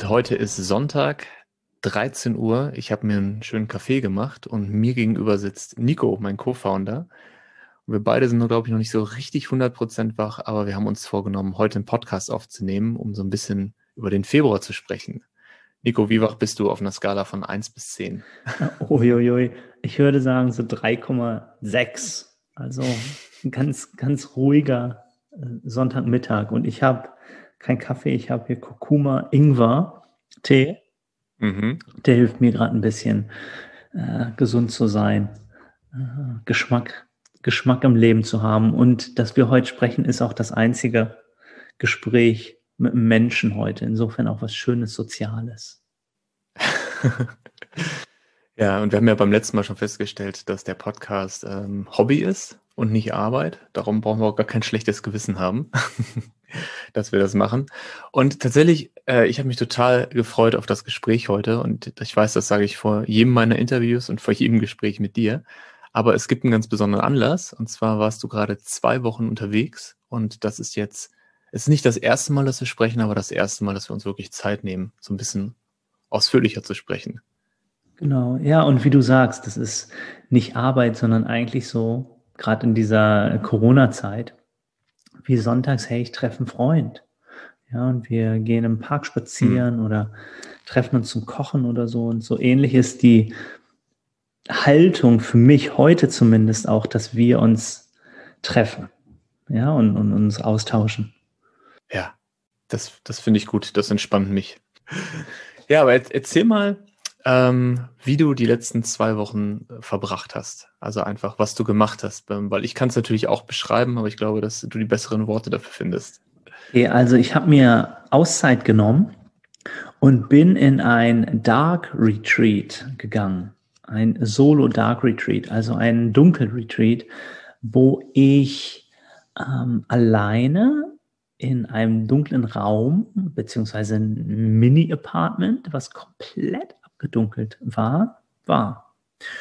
Und heute ist Sonntag, 13 Uhr. Ich habe mir einen schönen Kaffee gemacht und mir gegenüber sitzt Nico, mein Co-Founder. Und wir beide sind, glaube ich, noch nicht so richtig 100% wach, aber wir haben uns vorgenommen, heute einen Podcast aufzunehmen, um so ein bisschen über den Februar zu sprechen. Nico, wie wach bist du auf einer Skala von 1 bis 10? Uiuiui, ich würde sagen so 3,6. Also ein ganz ruhiger Sonntagmittag. Und ich habe keinen Kaffee, ich habe hier Kurkuma, Ingwer, Tee. Mhm. Der hilft mir gerade ein bisschen gesund zu sein, Geschmack im Leben zu haben. Und dass wir heute sprechen, ist auch das einzige Gespräch mit einem Menschen heute. Insofern auch was Schönes, Soziales. Ja, und wir haben ja beim letzten Mal schon festgestellt, dass der Podcast Hobby ist und nicht Arbeit. Darum brauchen wir auch gar kein schlechtes Gewissen haben, dass wir das machen. Und tatsächlich, ich habe mich total gefreut auf das Gespräch heute. Und ich weiß, das sage ich vor jedem meiner Interviews und vor jedem Gespräch mit dir. Aber es gibt einen ganz besonderen Anlass. Und zwar warst du gerade 2 Wochen unterwegs. Und das ist jetzt, es ist nicht das erste Mal, dass wir sprechen, aber das erste Mal, dass wir uns wirklich Zeit nehmen, so ein bisschen ausführlicher zu sprechen. Genau, ja, und wie du sagst, das ist nicht Arbeit, sondern eigentlich so, gerade in dieser Corona-Zeit, wie sonntags, hey, ich treffe einen Freund. Ja, und wir gehen im Park spazieren oder treffen uns zum Kochen oder so. Und so ähnlich ist die Haltung für mich heute zumindest auch, dass wir uns treffen, ja, und uns austauschen. Ja, das finde ich gut. Das entspannt mich. Ja, aber erzähl mal, wie du die letzten 2 Wochen verbracht hast. Also einfach, was du gemacht hast. Weil ich kann es natürlich auch beschreiben, aber ich glaube, dass du die besseren Worte dafür findest. Okay, also ich habe mir Auszeit genommen und bin in ein Dark Retreat gegangen. Ein Solo Dark Retreat, also ein Dunkel Retreat, wo ich alleine in einem dunklen Raum, beziehungsweise ein Mini-Apartment, was komplett abgedunkelt war.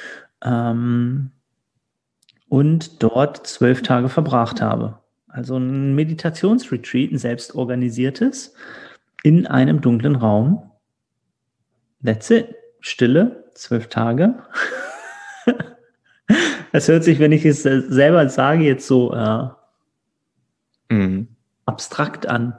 Und dort 12 Tage verbracht habe. Also ein Meditationsretreat, ein selbstorganisiertes, in einem dunklen Raum. That's it. Stille, 12 Tage. Das hört sich, wenn ich es selber sage, jetzt so abstrakt an.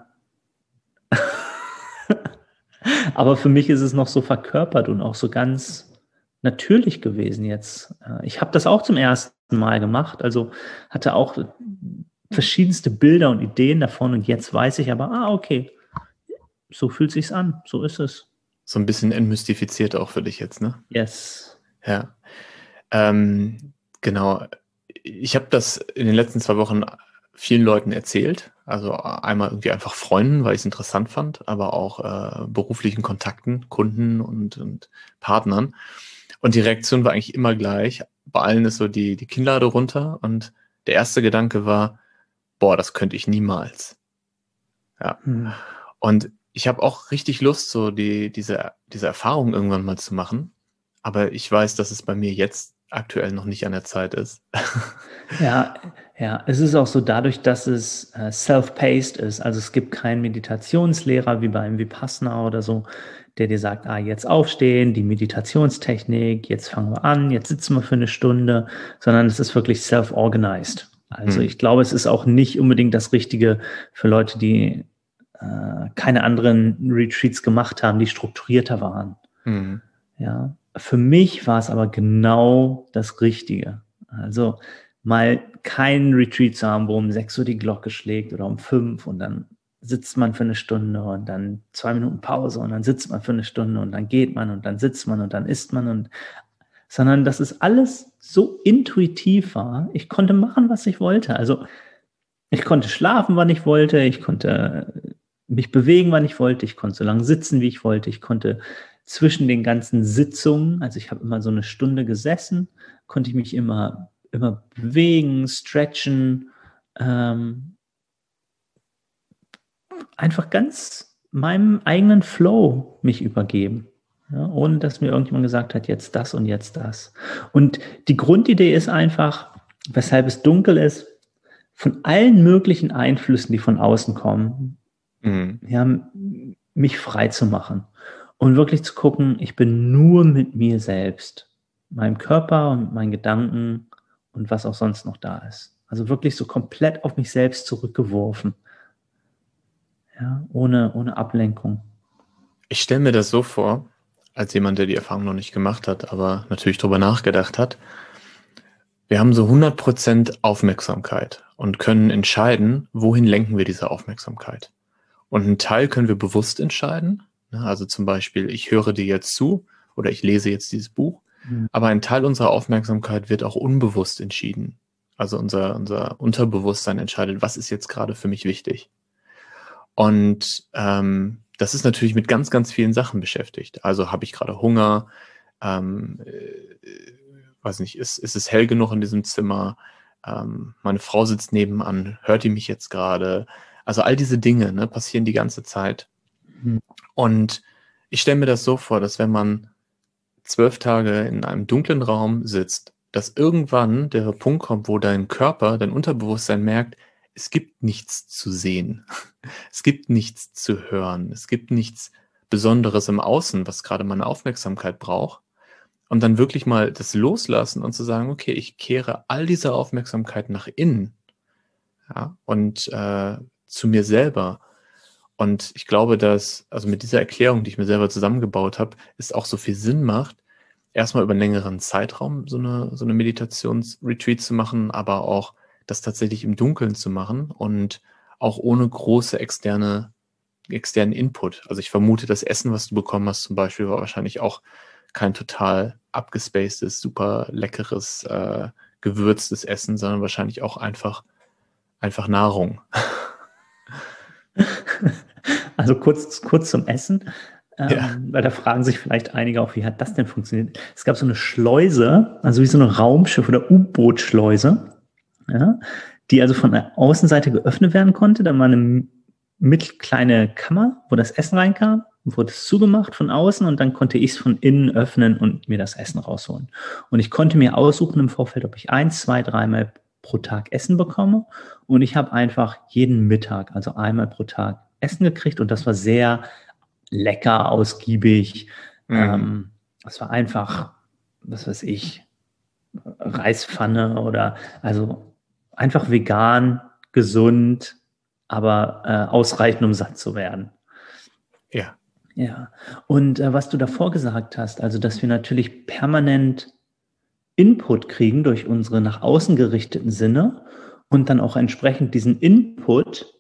Aber für mich ist es noch so verkörpert und auch so ganz natürlich gewesen jetzt. Ich habe das auch zum ersten Mal gemacht, also hatte auch verschiedenste Bilder und Ideen davon und jetzt weiß ich aber, okay, so fühlt sich's an, so ist es. So ein bisschen entmystifiziert auch für dich jetzt, ne? Yes. Ja. Genau. Ich habe das in den letzten 2 Wochen vielen Leuten erzählt. Also einmal irgendwie einfach Freunden, weil ich es interessant fand, aber auch beruflichen Kontakten, Kunden und Partnern. Und die Reaktion war eigentlich immer gleich. Bei allen ist so die Kinnlade runter und der erste Gedanke war, boah, das könnte ich niemals. Ja. Und ich habe auch richtig Lust, so diese Erfahrung irgendwann mal zu machen. Aber ich weiß, dass es bei mir jetzt aktuell noch nicht an der Zeit ist. Ja, es ist auch so dadurch, dass es self-paced ist. Also es gibt keinen Meditationslehrer wie beim Vipassana oder so, der dir sagt, jetzt aufstehen, die Meditationstechnik, jetzt fangen wir an, jetzt sitzen wir für eine Stunde, sondern es ist wirklich self-organized. Also ich glaube, es ist auch nicht unbedingt das Richtige für Leute, die keine anderen Retreats gemacht haben, die strukturierter waren. Ja, für mich war es aber genau das Richtige. Also mal keinen Retreat zu haben, wo um 6 Uhr die Glocke schlägt oder um 5 und dann sitzt man für eine Stunde und dann 2 Minuten Pause und dann sitzt man für eine Stunde und dann geht man und dann sitzt man und dann isst man sondern dass es alles so intuitiv war. Ich konnte machen, was ich wollte. Also ich konnte schlafen, wann ich wollte. Ich konnte mich bewegen, wann ich wollte. Ich konnte so lange sitzen, wie ich wollte. Ich konnte zwischen den ganzen Sitzungen, also ich habe immer so eine Stunde gesessen, konnte ich mich immer bewegen, stretchen, einfach ganz meinem eigenen Flow mich übergeben. Ja, ohne dass mir irgendjemand gesagt hat, jetzt das und jetzt das. Und die Grundidee ist einfach, weshalb es dunkel ist, von allen möglichen Einflüssen, die von außen kommen, ja, mich frei zu machen. Und wirklich zu gucken, ich bin nur mit mir selbst, meinem Körper und meinen Gedanken und was auch sonst noch da ist. Also wirklich so komplett auf mich selbst zurückgeworfen. Ja, ohne Ablenkung. Ich stelle mir das so vor, als jemand, der die Erfahrung noch nicht gemacht hat, aber natürlich drüber nachgedacht hat. Wir haben so 100% Aufmerksamkeit und können entscheiden, wohin lenken wir diese Aufmerksamkeit. Und einen Teil können wir bewusst entscheiden. Also zum Beispiel, ich höre dir jetzt zu oder ich lese jetzt dieses Buch. Aber ein Teil unserer Aufmerksamkeit wird auch unbewusst entschieden. Also unser Unterbewusstsein entscheidet, was ist jetzt gerade für mich wichtig. Und das ist natürlich mit ganz, ganz vielen Sachen beschäftigt. Also habe ich gerade Hunger? Weiß nicht, ist es hell genug in diesem Zimmer? Meine Frau sitzt nebenan, hört die mich jetzt gerade? Also all diese Dinge, ne, passieren die ganze Zeit. Und ich stelle mir das so vor, dass wenn man 12 Tage in einem dunklen Raum sitzt, dass irgendwann der Punkt kommt, wo dein Körper, dein Unterbewusstsein merkt, es gibt nichts zu sehen. Es gibt nichts zu hören. Es gibt nichts Besonderes im Außen, was gerade meine Aufmerksamkeit braucht. Und dann wirklich mal das loslassen und zu sagen, okay, ich kehre all diese Aufmerksamkeit nach innen, ja, und zu mir selber. Und ich glaube, dass, also mit dieser Erklärung, die ich mir selber zusammengebaut habe, es auch so viel Sinn macht, erstmal über einen längeren Zeitraum so eine Meditationsretreat zu machen, aber auch das tatsächlich im Dunkeln zu machen und auch ohne große externen Input. Also ich vermute, das Essen, was du bekommen hast zum Beispiel, war wahrscheinlich auch kein total abgespacedes, super leckeres, gewürztes Essen, sondern wahrscheinlich auch einfach Nahrung. Also kurz zum Essen, Ja. weil da fragen sich vielleicht einige auch, wie hat das denn funktioniert? Es gab so eine Schleuse, also wie so eine Raumschiff- oder U-Boot-Schleuse, ja, die also von der Außenseite geöffnet werden konnte. Da war eine kleine Kammer, wo das Essen reinkam, wurde es zugemacht von außen und dann konnte ich es von innen öffnen und mir das Essen rausholen. Und ich konnte mir aussuchen im Vorfeld, ob ich 1, 2, 3 Mal pro Tag Essen bekomme. Und ich habe einfach jeden Mittag, also einmal pro Tag, Essen gekriegt und das war sehr lecker, ausgiebig. Es war einfach, was weiß ich, Reispfanne oder also einfach vegan, gesund, aber ausreichend, um satt zu werden. Ja. Ja. Und was du davor gesagt hast, also dass wir natürlich permanent Input kriegen durch unsere nach außen gerichteten Sinne und dann auch entsprechend diesen Input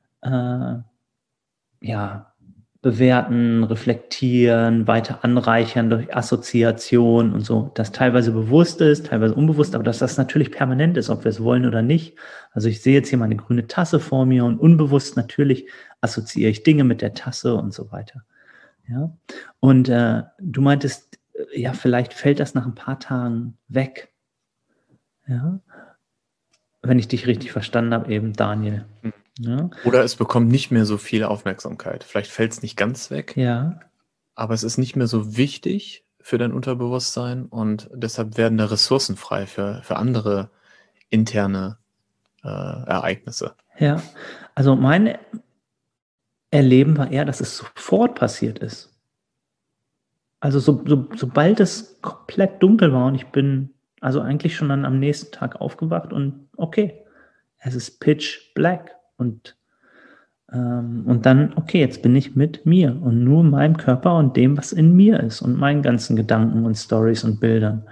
bewerten, reflektieren, weiter anreichern durch Assoziation und so, das teilweise bewusst ist, teilweise unbewusst, aber dass das natürlich permanent ist, ob wir es wollen oder nicht. Also ich sehe jetzt hier meine grüne Tasse vor mir und unbewusst natürlich assoziiere ich Dinge mit der Tasse und so weiter. Ja? Und du meintest, ja, vielleicht fällt das nach ein paar Tagen weg. Ja? Wenn ich dich richtig verstanden habe, eben Daniel. Ja? Oder es bekommt nicht mehr so viel Aufmerksamkeit. Vielleicht fällt es nicht ganz weg, Ja. aber es ist nicht mehr so wichtig für dein Unterbewusstsein und deshalb werden da Ressourcen frei für andere interne Ereignisse. Ja, also mein Erleben war eher, dass es sofort passiert ist. Also sobald es komplett dunkel war und ich bin also eigentlich schon dann am nächsten Tag aufgewacht und okay, es ist pitch black und dann, okay, jetzt bin ich mit mir und nur meinem Körper und dem, was in mir ist und meinen ganzen Gedanken und Stories und Bildern.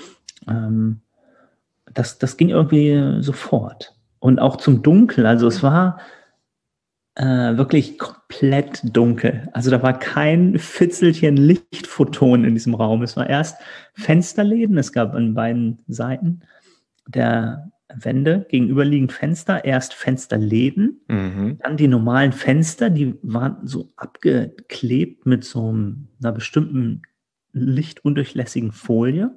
Das ging irgendwie sofort. Und auch zum Dunkel, also es war wirklich komplett dunkel. Also da war kein Fitzelchen Lichtphoton in diesem Raum. Es war erst Fensterläden, es gab an beiden Seiten der Wände gegenüberliegend Fenster, erst Fensterläden, dann die normalen Fenster, die waren so abgeklebt mit so einer bestimmten lichtundurchlässigen Folie.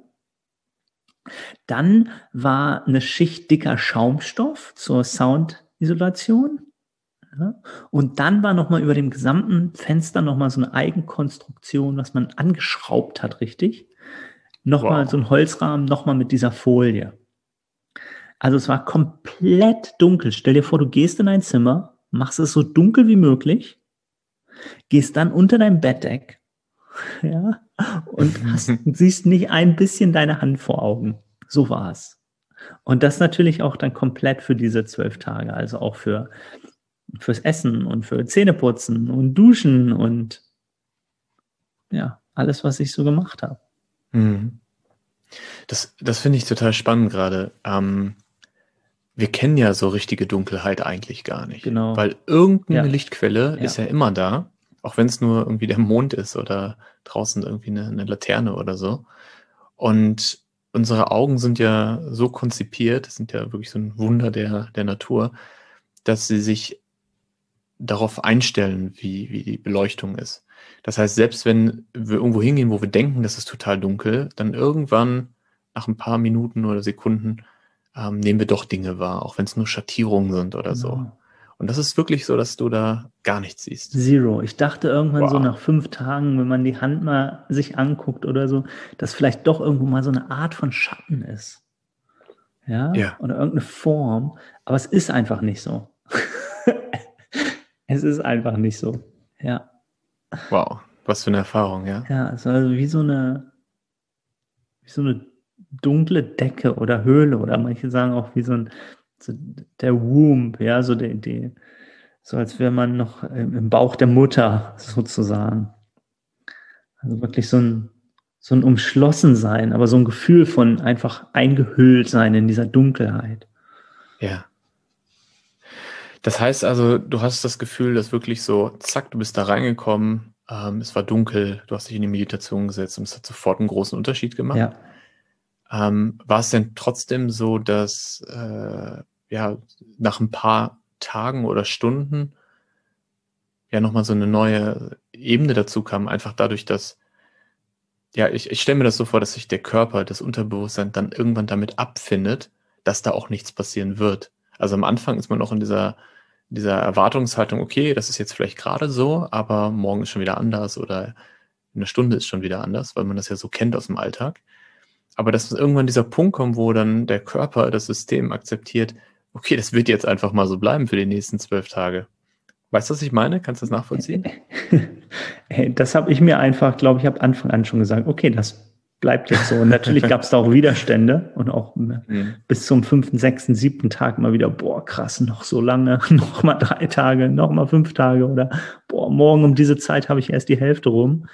Dann war eine Schicht dicker Schaumstoff zur Soundisolation. Ja. Und dann war nochmal über dem gesamten Fenster nochmal so eine Eigenkonstruktion, was man angeschraubt hat, richtig? Nochmal so ein Holzrahmen, nochmal mit dieser Folie. Also es war komplett dunkel. Stell dir vor, du gehst in ein Zimmer, machst es so dunkel wie möglich, gehst dann unter dein Bettdeck ja, und siehst nicht ein bisschen deine Hand vor Augen. So war es. Und das natürlich auch dann komplett für diese 12 Tage, also auch fürs Essen und für Zähneputzen und Duschen und ja, alles, was ich so gemacht habe. Mhm. Das finde ich total spannend gerade. Wir kennen ja so richtige Dunkelheit eigentlich gar nicht, Genau. weil irgendeine Ja. Lichtquelle Ja. ist ja immer da, auch wenn es nur irgendwie der Mond ist oder draußen irgendwie eine Laterne oder so. Und unsere Augen sind ja so konzipiert, das sind ja wirklich so ein Wunder der Natur, dass sie sich darauf einstellen, wie die Beleuchtung ist. Das heißt, selbst wenn wir irgendwo hingehen, wo wir denken, das ist total dunkel, dann irgendwann nach ein paar Minuten oder Sekunden nehmen wir doch Dinge wahr, auch wenn es nur Schattierungen sind oder so. Genau. Und das ist wirklich so, dass du da gar nichts siehst. Zero. Ich dachte irgendwann so Wow. nach 5 Tagen, wenn man die Hand mal sich anguckt oder so, dass vielleicht doch irgendwo mal so eine Art von Schatten ist. Ja? Ja. Oder irgendeine Form. Aber es ist einfach nicht so. Es ist einfach nicht so. Ja. Wow. Was für eine Erfahrung, ja. Ja, es war also wie so eine dunkle Decke oder Höhle oder manche sagen auch wie so der Womb, ja, so so als wäre man noch im Bauch der Mutter sozusagen. Also wirklich so ein Umschlossensein, aber so ein Gefühl von einfach eingehüllt sein in dieser Dunkelheit. Ja. Das heißt also, du hast das Gefühl, dass wirklich so, zack, du bist da reingekommen, es war dunkel, du hast dich in die Meditation gesetzt und es hat sofort einen großen Unterschied gemacht. Ja. War es denn trotzdem so, dass ja nach ein paar Tagen oder Stunden ja nochmal so eine neue Ebene dazu kam, einfach dadurch, dass, ja, ich stelle mir das so vor, dass sich der Körper, das Unterbewusstsein dann irgendwann damit abfindet, dass da auch nichts passieren wird. Also am Anfang ist man noch in dieser Erwartungshaltung, okay, das ist jetzt vielleicht gerade so, aber morgen ist schon wieder anders oder in einer Stunde ist schon wieder anders, weil man das ja so kennt aus dem Alltag. Aber dass irgendwann dieser Punkt kommt, wo dann der Körper, das System akzeptiert, okay, das wird jetzt einfach mal so bleiben für die nächsten 12 Tage. Weißt du, was ich meine? Kannst du das nachvollziehen? Das habe ich mir einfach, glaube ich, habe Anfang an schon gesagt, okay, das bleibt jetzt so. Und natürlich gab es da auch Widerstände und auch bis zum 5., 6., 7. Tag mal wieder, boah, krass, noch so lange, noch mal 3 Tage, noch mal 5 Tage oder boah, morgen um diese Zeit habe ich erst die Hälfte rum.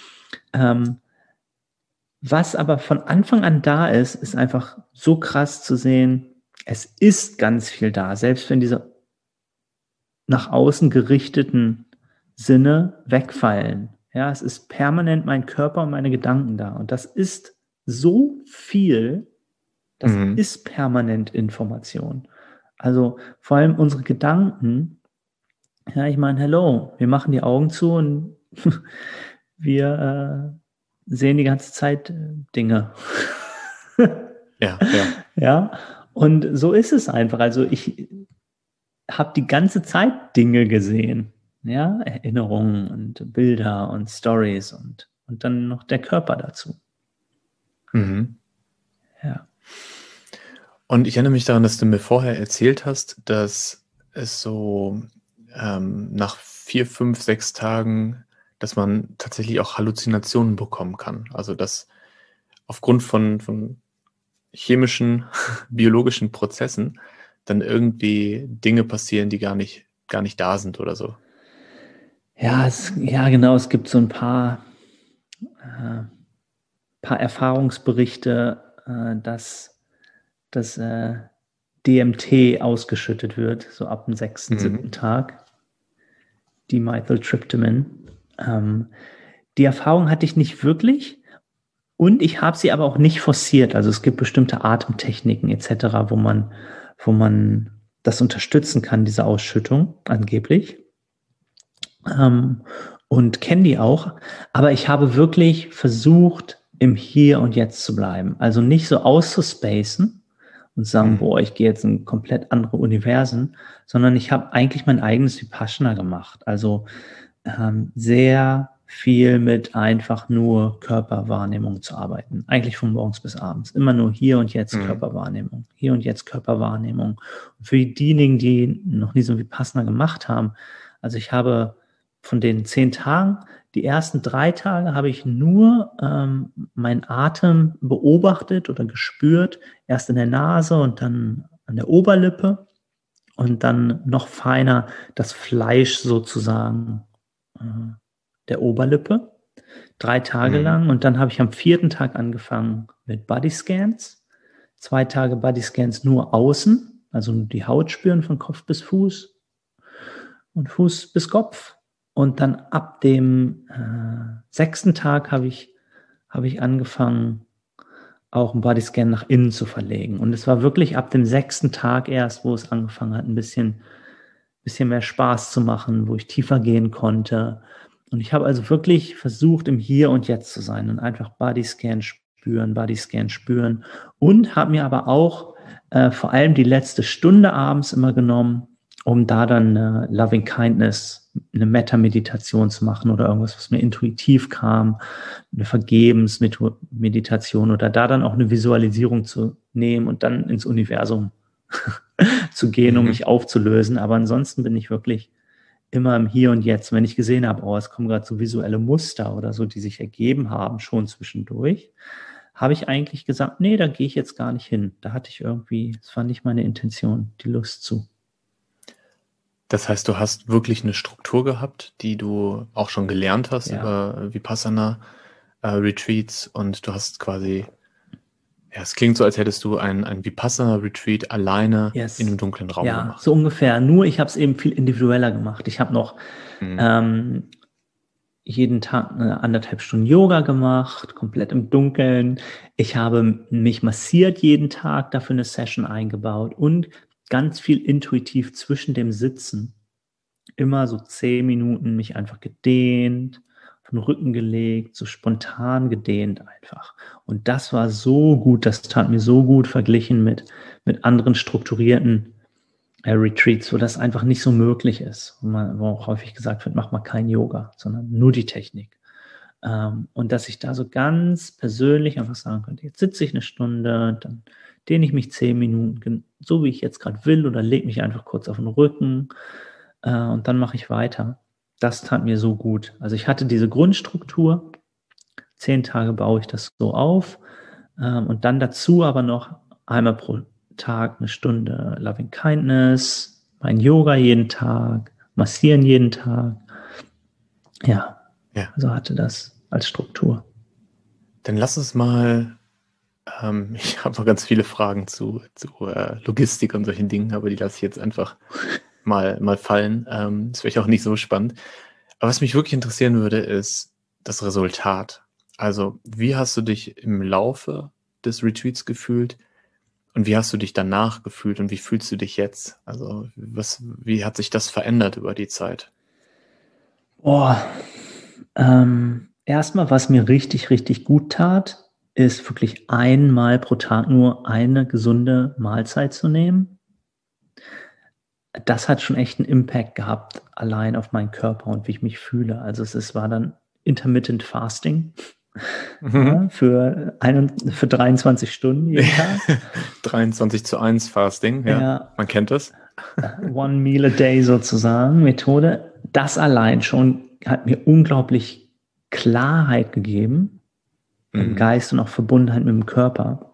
Was aber von Anfang an da ist, ist einfach so krass zu sehen, es ist ganz viel da, selbst wenn diese nach außen gerichteten Sinne wegfallen. Ja, es ist permanent mein Körper und meine Gedanken da. Und das ist so viel, das ist permanent Information. Also vor allem unsere Gedanken, ja, ich meine, hello, wir machen die Augen zu und wir sehen die ganze Zeit Dinge. Ja. Ja, und so ist es einfach. Also ich habe die ganze Zeit Dinge gesehen. Ja, Erinnerungen und Bilder und Stories und dann noch der Körper dazu. Ja. Und ich erinnere mich daran, dass du mir vorher erzählt hast, dass es so nach 4, 5, 6 Tagen, dass man tatsächlich auch Halluzinationen bekommen kann. Also dass aufgrund von chemischen, biologischen Prozessen dann irgendwie Dinge passieren, die gar nicht da sind oder so. Ja, genau, es gibt so ein paar Erfahrungsberichte, dass DMT ausgeschüttet wird, so ab dem 6., 7. Tag. Dimethyltryptamin. Die Erfahrung hatte ich nicht wirklich und ich habe sie aber auch nicht forciert. Also es gibt bestimmte Atemtechniken etc., wo man das unterstützen kann, diese Ausschüttung angeblich. Und kenne die auch. Aber ich habe wirklich versucht, im Hier und Jetzt zu bleiben. Also nicht so auszuspacen und sagen, boah, ich gehe jetzt in komplett andere Universen, sondern ich habe eigentlich mein eigenes Vipassana gemacht. Also sehr viel mit einfach nur Körperwahrnehmung zu arbeiten. Eigentlich von morgens bis abends. Immer nur hier und jetzt Körperwahrnehmung. Hier und jetzt Körperwahrnehmung. Und für diejenigen, die noch nie so ein Vipassana gemacht haben, also ich habe von den 10 Tagen die ersten 3 Tage habe ich nur meinen Atem beobachtet oder gespürt, erst in der Nase und dann an der Oberlippe und dann noch feiner das Fleisch sozusagen der Oberlippe, 3 Tage lang. Und dann habe ich am 4. Tag angefangen mit Bodyscans, 2 Tage Bodyscans nur außen, also die Haut spüren von Kopf bis Fuß und Fuß bis Kopf. Und dann ab dem 6. Tag habe ich angefangen, auch einen Bodyscan nach innen zu verlegen. Und es war wirklich ab dem 6. Tag erst, wo es angefangen hat, ein bisschen mehr Spaß zu machen, wo ich tiefer gehen konnte. Und ich habe also wirklich versucht, im Hier und Jetzt zu sein und einfach Bodyscan spüren. Und habe mir aber auch vor allem die letzte Stunde abends immer genommen, um da dann Loving Kindness, eine Metta-Meditation zu machen oder irgendwas, was mir intuitiv kam, eine Vergebensmeditation oder da dann auch eine Visualisierung zu nehmen und dann ins Universum zu gehen, um mich aufzulösen. Aber ansonsten bin ich wirklich immer im Hier und Jetzt. Wenn ich gesehen habe, es kommen gerade so visuelle Muster oder so, die sich ergeben haben, schon zwischendurch, habe ich eigentlich gesagt, nee, da gehe ich jetzt gar nicht hin. Da hatte ich irgendwie, das war nicht meine Intention, die Lust zu. Das heißt, du hast wirklich eine Struktur gehabt, die du auch schon gelernt hast über Vipassana-Retreats und du hast quasi, es klingt so, als hättest du ein Vipassana-Retreat alleine in einem dunklen Raum gemacht. Ja, so ungefähr. Nur ich habe es eben viel individueller gemacht. Ich habe noch jeden Tag 1,5 Stunden Yoga gemacht, komplett im Dunkeln. Ich habe mich massiert jeden Tag, dafür eine Session eingebaut und ganz viel intuitiv zwischen dem Sitzen. Immer so 10 Minuten mich einfach gedehnt, auf den Rücken gelegt, so spontan gedehnt einfach. Und das war so gut, das tat mir so gut verglichen mit anderen strukturierten Retreats, wo das einfach nicht so möglich ist. Wo auch häufig gesagt wird, mach mal kein Yoga, sondern nur die Technik. Und dass ich da so ganz persönlich einfach sagen könnte, jetzt sitze ich eine Stunde, dann dehne ich mich 10 Minuten, so wie ich jetzt gerade will, oder lege mich einfach kurz auf den Rücken und dann mache ich weiter. Das tat mir so gut. Also ich hatte diese Grundstruktur, 10 Tage baue ich das so auf und dann dazu aber noch einmal pro Tag eine Stunde Loving Kindness, mein Yoga jeden Tag, massieren jeden Tag. Ja. Also hatte das als Struktur. Dann lass uns mal, ich habe noch ganz viele Fragen zu Logistik und solchen Dingen, aber die lasse ich jetzt einfach mal fallen. Das wäre auch nicht so spannend. Aber was mich wirklich interessieren würde, ist das Resultat. Also wie hast du dich im Laufe des Retreats gefühlt und wie hast du dich danach gefühlt und wie fühlst du dich jetzt? Also wie hat sich das verändert über die Zeit? Erstmal, was mir richtig, richtig gut tat, ist wirklich einmal pro Tag nur eine gesunde Mahlzeit zu nehmen. Das hat schon echt einen Impact gehabt, allein auf meinen Körper und wie ich mich fühle. Also war dann Intermittent Fasting für 23 Stunden jeden Tag. 23:1 Fasting, ja. Man kennt das. One Meal a Day sozusagen, Methode. Das allein schon hat mir unglaublich Klarheit gegeben im Geist und auch Verbundenheit mit dem Körper.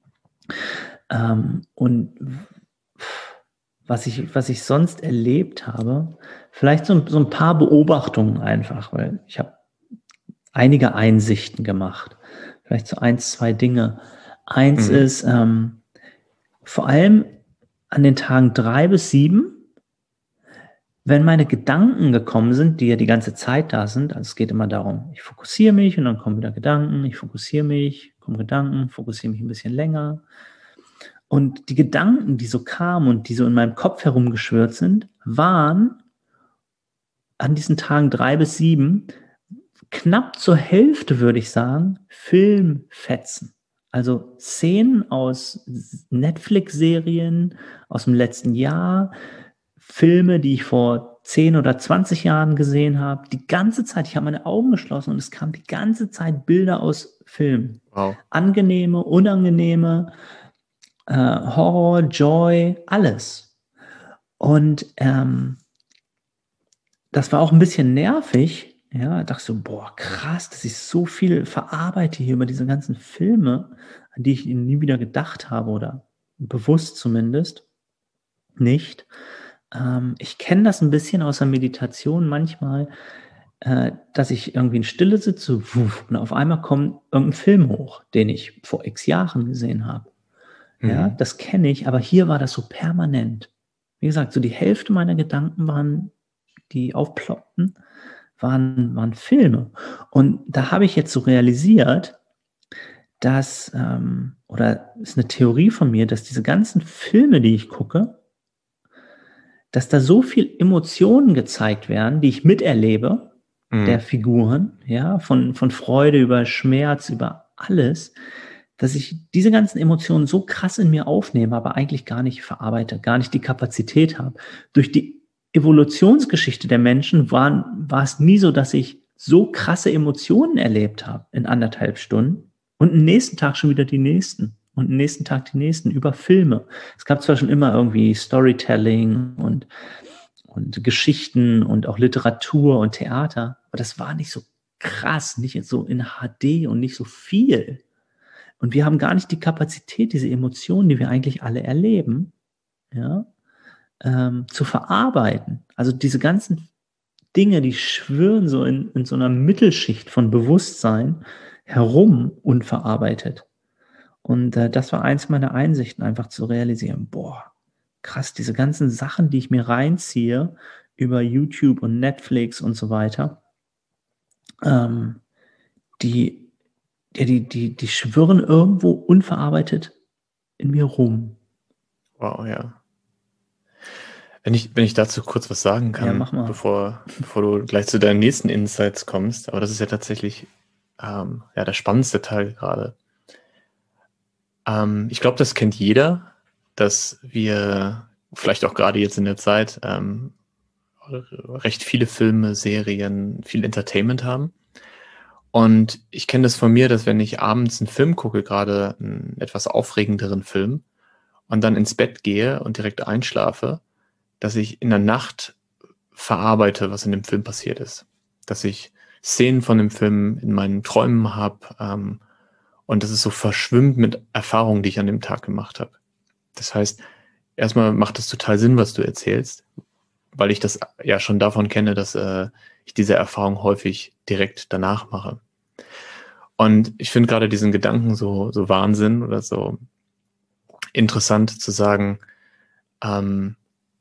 Und was ich sonst erlebt habe, vielleicht so ein paar Beobachtungen einfach, weil ich habe einige Einsichten gemacht. Vielleicht so 1, 2 Dinge. Eins ist, vor allem an den Tagen 3 bis 7, wenn meine Gedanken gekommen sind, die ja die ganze Zeit da sind, also es geht immer darum, ich fokussiere mich und dann kommen wieder Gedanken, ich fokussiere mich, kommen Gedanken, fokussiere mich ein bisschen länger. Und die Gedanken, die so kamen und die so in meinem Kopf herumgeschwirrt sind, waren an diesen Tagen 3 bis 7 knapp zur Hälfte, würde ich sagen, Filmfetzen. Also Szenen aus Netflix-Serien aus dem letzten Jahr, Filme, die ich vor 10 oder 20 Jahren gesehen habe. Die ganze Zeit, ich habe meine Augen geschlossen und es kamen die ganze Zeit Bilder aus Filmen. Wow. Angenehme, unangenehme, Horror, Joy, alles. Und das war auch ein bisschen nervig, Ja, dachte so, boah, krass, dass ich so viel verarbeite hier über diese ganzen Filme, an die ich nie wieder gedacht habe oder bewusst zumindest nicht. Ich kenne das ein bisschen aus der Meditation manchmal, dass ich irgendwie in Stille sitze, wuff, und auf einmal kommt irgendein Film hoch, den ich vor X Jahren gesehen habe. Ja, Mhm. das kenne ich, aber hier war das so permanent. Wie gesagt, so die Hälfte meiner Gedanken waren, die aufploppten, waren Filme. Und da habe ich jetzt so realisiert, dass, oder ist eine Theorie von mir, dass diese ganzen Filme, die ich gucke, dass da so viel Emotionen gezeigt werden, die ich miterlebe, der Mhm. Figuren, ja, von Freude über Schmerz, über alles, dass ich diese ganzen Emotionen so krass in mir aufnehme, aber eigentlich gar nicht verarbeite, gar nicht die Kapazität habe. Durch die Evolutionsgeschichte der Menschen war es nie so, dass ich so krasse Emotionen erlebt habe in 1,5 Stunden und am nächsten Tag schon wieder die nächsten und am nächsten Tag die nächsten über Filme. Es gab zwar schon immer irgendwie Storytelling und Geschichten und auch Literatur und Theater, aber das war nicht so krass, nicht so in HD und nicht so viel. Und wir haben gar nicht die Kapazität, diese Emotionen, die wir eigentlich alle erleben, ja, zu verarbeiten. Also diese ganzen Dinge, die schwirren so in so einer Mittelschicht von Bewusstsein herum unverarbeitet. Und das war eins meiner Einsichten, einfach zu realisieren, boah, krass, diese ganzen Sachen, die ich mir reinziehe über YouTube und Netflix und so weiter, ähm, die, die schwirren irgendwo unverarbeitet in mir rum. Wow, ja. Wenn ich dazu kurz was sagen Ja, kann, mach mal. bevor du gleich zu deinen nächsten Insights kommst, aber das ist ja tatsächlich ja der spannendste Teil gerade. Ich glaube, das kennt jeder, dass wir vielleicht auch gerade jetzt in der Zeit recht viele Filme, Serien, viel Entertainment haben. Und ich kenne das von mir, dass wenn ich abends einen Film gucke, gerade einen etwas aufregenderen Film, und dann ins Bett gehe und direkt einschlafe, dass ich in der Nacht verarbeite, was in dem Film passiert ist. Dass ich Szenen von dem Film in meinen Träumen habe und dass es so verschwimmt mit Erfahrungen, die ich an dem Tag gemacht habe. Das heißt, erstmal macht es total Sinn, was du erzählst, weil ich das ja schon davon kenne, dass ich diese Erfahrung häufig direkt danach mache. Und ich finde gerade diesen Gedanken so Wahnsinn oder so interessant zu sagen, ähm,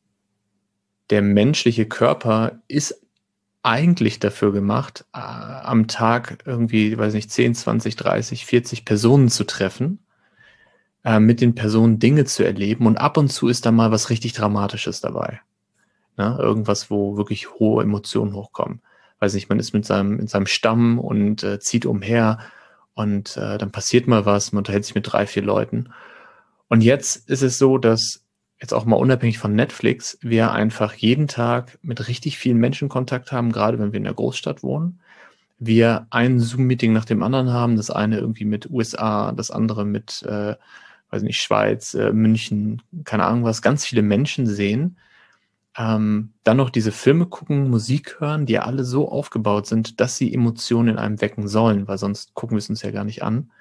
der menschliche Körper ist eigentlich dafür gemacht, am Tag irgendwie, weiß nicht, 10, 20, 30, 40 Personen zu treffen, mit den Personen Dinge zu erleben und ab und zu ist da mal was richtig Dramatisches dabei. Ne? Irgendwas, wo wirklich hohe Emotionen hochkommen. Weiß nicht, man ist in seinem Stamm und zieht umher und dann passiert mal was, man unterhält sich mit 3, 4 Leuten. Und jetzt ist es so, dass jetzt auch mal unabhängig von Netflix, wir einfach jeden Tag mit richtig vielen Menschen Kontakt haben, gerade wenn wir in der Großstadt wohnen. Wir ein Zoom-Meeting nach dem anderen haben, das eine irgendwie mit USA, das andere mit, weiß nicht, Schweiz, München, keine Ahnung was, ganz viele Menschen sehen, dann noch diese Filme gucken, Musik hören, die ja alle so aufgebaut sind, dass sie Emotionen in einem wecken sollen, weil sonst gucken wir es uns ja gar nicht an.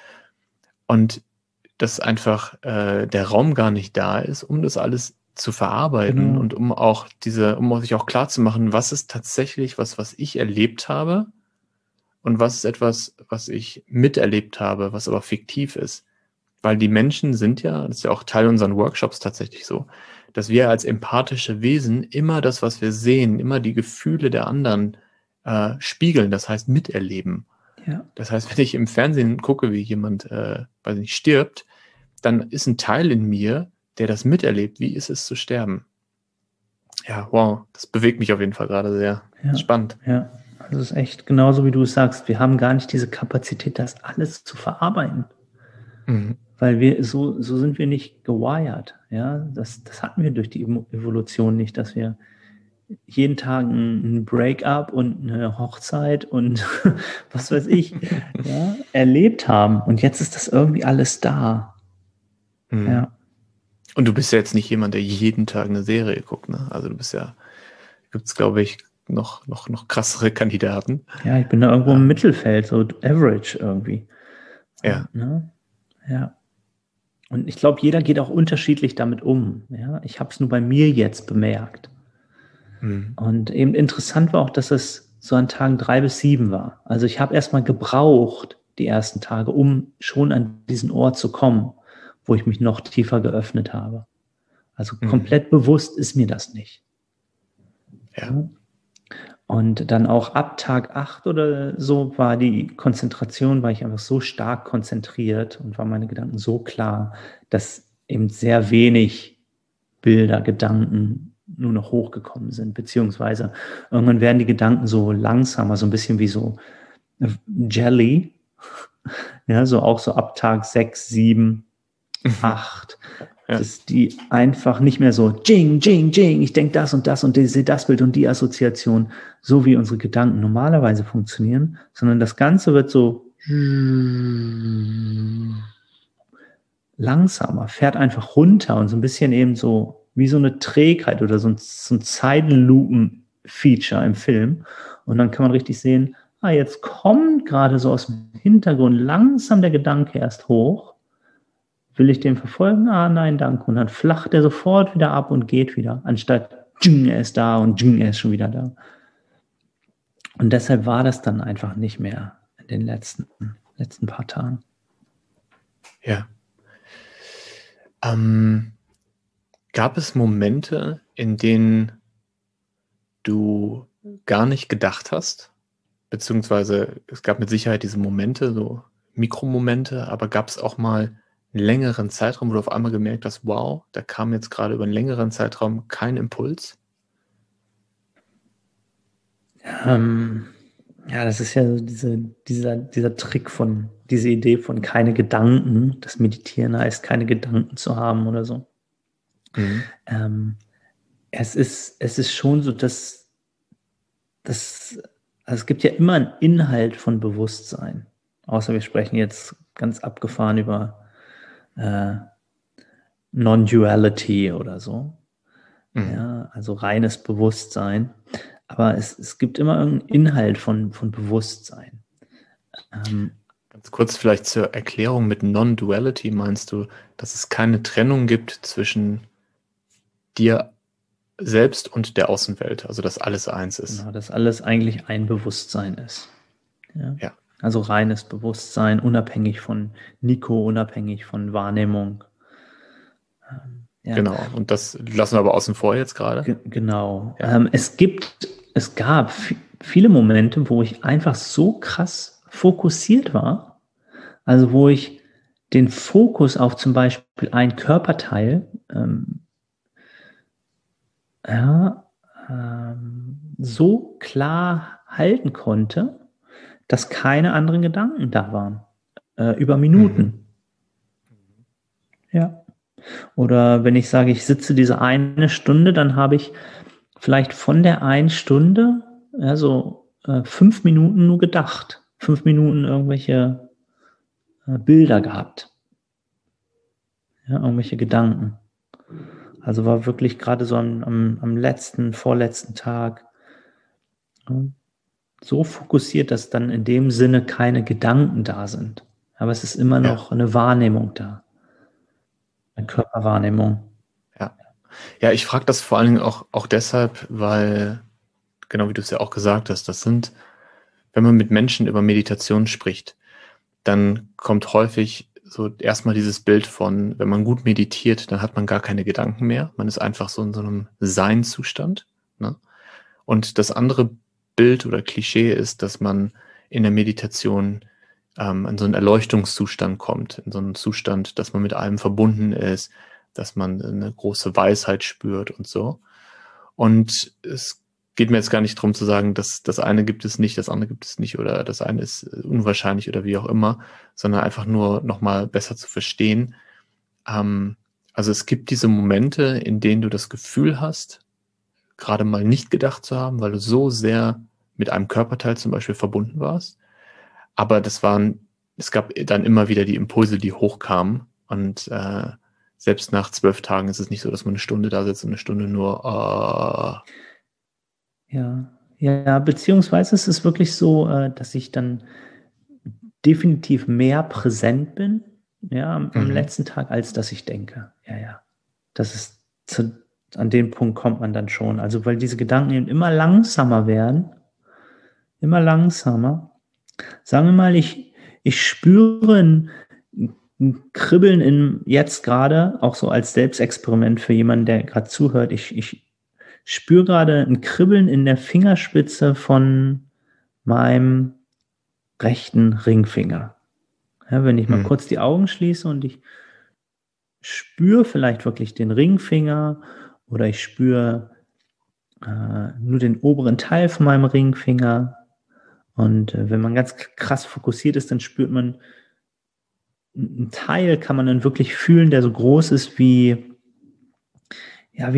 Und dass einfach der Raum gar nicht da ist, um das alles zu verarbeiten Genau. und um sich auch klar zu machen, was ist tatsächlich was ich erlebt habe und was ist etwas, was ich miterlebt habe, was aber fiktiv ist. Weil die Menschen sind ja, das ist ja auch Teil unserer Workshops tatsächlich so, dass wir als empathische Wesen immer das, was wir sehen, immer die Gefühle der anderen spiegeln, das heißt miterleben. Ja, Das heißt, wenn ich im Fernsehen gucke, wie jemand, weiß nicht, stirbt, dann ist ein Teil in mir, der das miterlebt. Wie ist es zu sterben? Ja, wow, das bewegt mich auf jeden Fall gerade sehr. ja, Spannend. ja. Also es ist echt genauso, wie du es sagst. Wir haben gar nicht diese Kapazität, das alles zu verarbeiten. Mhm. Weil so sind wir nicht gewired. Ja, das hatten wir durch die Evolution nicht, dass wir jeden Tag ein Breakup und eine Hochzeit und was weiß ich, ja, erlebt haben. Und jetzt ist das irgendwie alles da. Mhm. Ja, Und du bist ja jetzt nicht jemand, der jeden Tag eine Serie guckt, ne? Also du bist ja, gibt's, glaube ich, noch krassere Kandidaten. Ja, ich bin da irgendwo im Mittelfeld, so average irgendwie. Ja. Ne? Ja. Und ich glaube, jeder geht auch unterschiedlich damit um. Ja? Ich habe es nur bei mir jetzt bemerkt. Und eben interessant war auch, dass es so an Tagen 3 bis 7 war. Also ich habe erstmal gebraucht, die ersten Tage, um schon an diesen Ort zu kommen, wo ich mich noch tiefer geöffnet habe. Also komplett bewusst ist mir das nicht. Ja. Und dann auch ab Tag 8 oder so war die Konzentration, war ich einfach so stark konzentriert und waren meine Gedanken so klar, dass eben sehr wenig Bilder, Gedanken nur noch hochgekommen sind, beziehungsweise irgendwann werden die Gedanken so langsamer, so ein bisschen wie so Jelly, ja, so auch so ab Tag 6, 7, 8, Ja. dass die einfach nicht mehr so Jing, Jing, Jing, ich denke das und ich sehe das Bild und die Assoziation, so wie unsere Gedanken normalerweise funktionieren, sondern das Ganze wird so langsamer, fährt einfach runter und so ein bisschen eben so wie so eine Trägheit oder so ein Zeitlupen-Feature im Film. Und dann kann man richtig sehen, jetzt kommt gerade so aus dem Hintergrund langsam der Gedanke erst hoch. Will ich den verfolgen? Nein, danke. Und dann flacht er sofort wieder ab und geht wieder, anstatt er ist da und er ist schon wieder da. Und deshalb war das dann einfach nicht mehr in den letzten paar Tagen. Ja. Gab es Momente, in denen du gar nicht gedacht hast? Beziehungsweise es gab mit Sicherheit diese Momente, so Mikromomente, aber gab es auch mal einen längeren Zeitraum, wo du auf einmal gemerkt hast, wow, da kam jetzt gerade über einen längeren Zeitraum kein Impuls? Ja, das ist ja so dieser Trick diese Idee von keine Gedanken. Das Meditieren heißt, keine Gedanken zu haben oder so. Es ist schon so, dass also es gibt ja immer einen Inhalt von Bewusstsein. Außer wir sprechen jetzt ganz abgefahren über Non-Duality oder so. Ja, also reines Bewusstsein. Aber es gibt immer irgendeinen Inhalt von Bewusstsein. Ganz kurz vielleicht zur Erklärung, mit Non-Duality meinst du, dass es keine Trennung gibt zwischen dir selbst und der Außenwelt, also dass alles eins ist. Genau, dass alles eigentlich ein Bewusstsein ist. Ja. Also reines Bewusstsein, unabhängig von Nico, unabhängig von Wahrnehmung. Ja. Genau, und das lassen wir aber außen vor jetzt gerade. Genau. Ja. Es gab viele Momente, wo ich einfach so krass fokussiert war, also wo ich den Fokus auf zum Beispiel ein Körperteil so klar halten konnte, dass keine anderen Gedanken da waren. Über Minuten. Ja. Oder wenn ich sage, ich sitze diese eine Stunde, dann habe ich vielleicht von der einen Stunde, so 5 Minuten nur gedacht. 5 Minuten irgendwelche Bilder gehabt. Ja, irgendwelche Gedanken. Also war wirklich gerade so am vorletzten Tag so fokussiert, dass dann in dem Sinne keine Gedanken da sind. Aber es ist immer noch eine Wahrnehmung da. Eine Körperwahrnehmung. Ja, ich frage das vor allen Dingen auch deshalb, weil, genau wie du es ja auch gesagt hast, wenn man mit Menschen über Meditation spricht, dann kommt häufig so erstmal dieses Bild von, wenn man gut meditiert, dann hat man gar keine Gedanken mehr. Man ist einfach so in so einem Seinzustand. Ne? Und das andere Bild oder Klischee ist, dass man in der Meditation in so einen Erleuchtungszustand kommt, in so einen Zustand, dass man mit allem verbunden ist, dass man eine große Weisheit spürt und so. Und es geht mir jetzt gar nicht darum zu sagen, dass das eine gibt es nicht, das andere gibt es nicht oder das eine ist unwahrscheinlich oder wie auch immer, sondern einfach nur nochmal besser zu verstehen. Also es gibt diese Momente, in denen du das Gefühl hast, gerade mal nicht gedacht zu haben, weil du so sehr mit einem Körperteil zum Beispiel verbunden warst. Aber es gab dann immer wieder die Impulse, die hochkamen. Und selbst nach 12 Tagen ist es nicht so, dass man eine Stunde da sitzt und eine Stunde nur. Ja, Ja, beziehungsweise es ist wirklich so, dass ich dann definitiv mehr präsent bin, ja, am Mhm. letzten Tag, als dass ich denke. Ja, ja. Das ist an den Punkt kommt man dann schon. Also, weil diese Gedanken eben immer langsamer werden, immer langsamer. Sagen wir mal, ich spüre ein Kribbeln jetzt gerade, auch so als Selbstexperiment für jemanden, der gerade zuhört. Ich spüre gerade ein Kribbeln in der Fingerspitze von meinem rechten Ringfinger. Ja, wenn ich mal Mhm. kurz die Augen schließe und ich spüre vielleicht wirklich den Ringfinger oder ich spüre nur den oberen Teil von meinem Ringfinger. Und wenn man ganz krass fokussiert ist, dann spürt man einen Teil, kann man dann wirklich fühlen, der so groß ist wie, ja,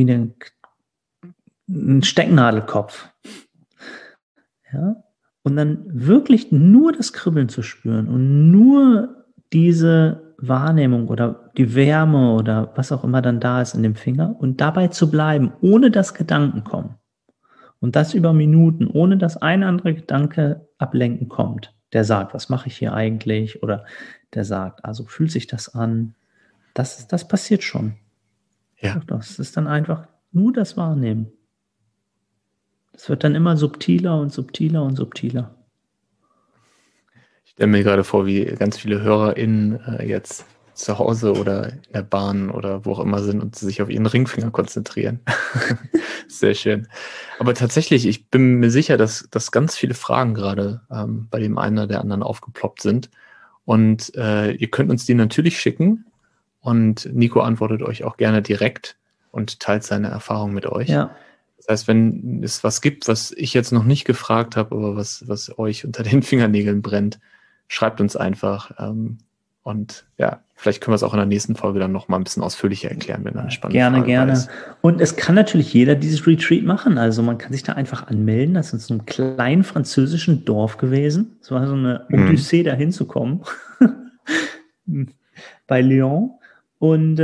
ein Stecknadelkopf. Ja? Und dann wirklich nur das Kribbeln zu spüren und nur diese Wahrnehmung oder die Wärme oder was auch immer dann da ist in dem Finger und dabei zu bleiben, ohne dass Gedanken kommen. Und das über Minuten, ohne dass ein anderer Gedanke ablenken kommt. Der sagt, was mache ich hier eigentlich? Oder der sagt, also fühlt sich das an? Das passiert schon. Ja. Das ist dann einfach nur das Wahrnehmen. Das wird dann immer subtiler und subtiler und subtiler. Ich stelle mir gerade vor, wie ganz viele HörerInnen jetzt zu Hause oder in der Bahn oder wo auch immer sind und sich auf ihren Ringfinger konzentrieren. Sehr schön. Aber tatsächlich, ich bin mir sicher, dass ganz viele Fragen gerade bei dem einen oder der anderen aufgeploppt sind. Und ihr könnt uns die natürlich schicken. Und Nico antwortet euch auch gerne direkt und teilt seine Erfahrungen mit euch. Ja. Das heißt, wenn es was gibt, was ich jetzt noch nicht gefragt habe, aber was euch unter den Fingernägeln brennt, schreibt uns einfach. Und ja, vielleicht können wir es auch in der nächsten Folge dann noch mal ein bisschen ausführlicher erklären, wenn da eine spannende Frage Gerne. bei ist. Und es kann natürlich jeder dieses Retreat machen. Also man kann sich da einfach anmelden. Das ist in so einem kleinen französischen Dorf gewesen. Es war so eine Odyssee, da hinzukommen. Bei Lyon. Und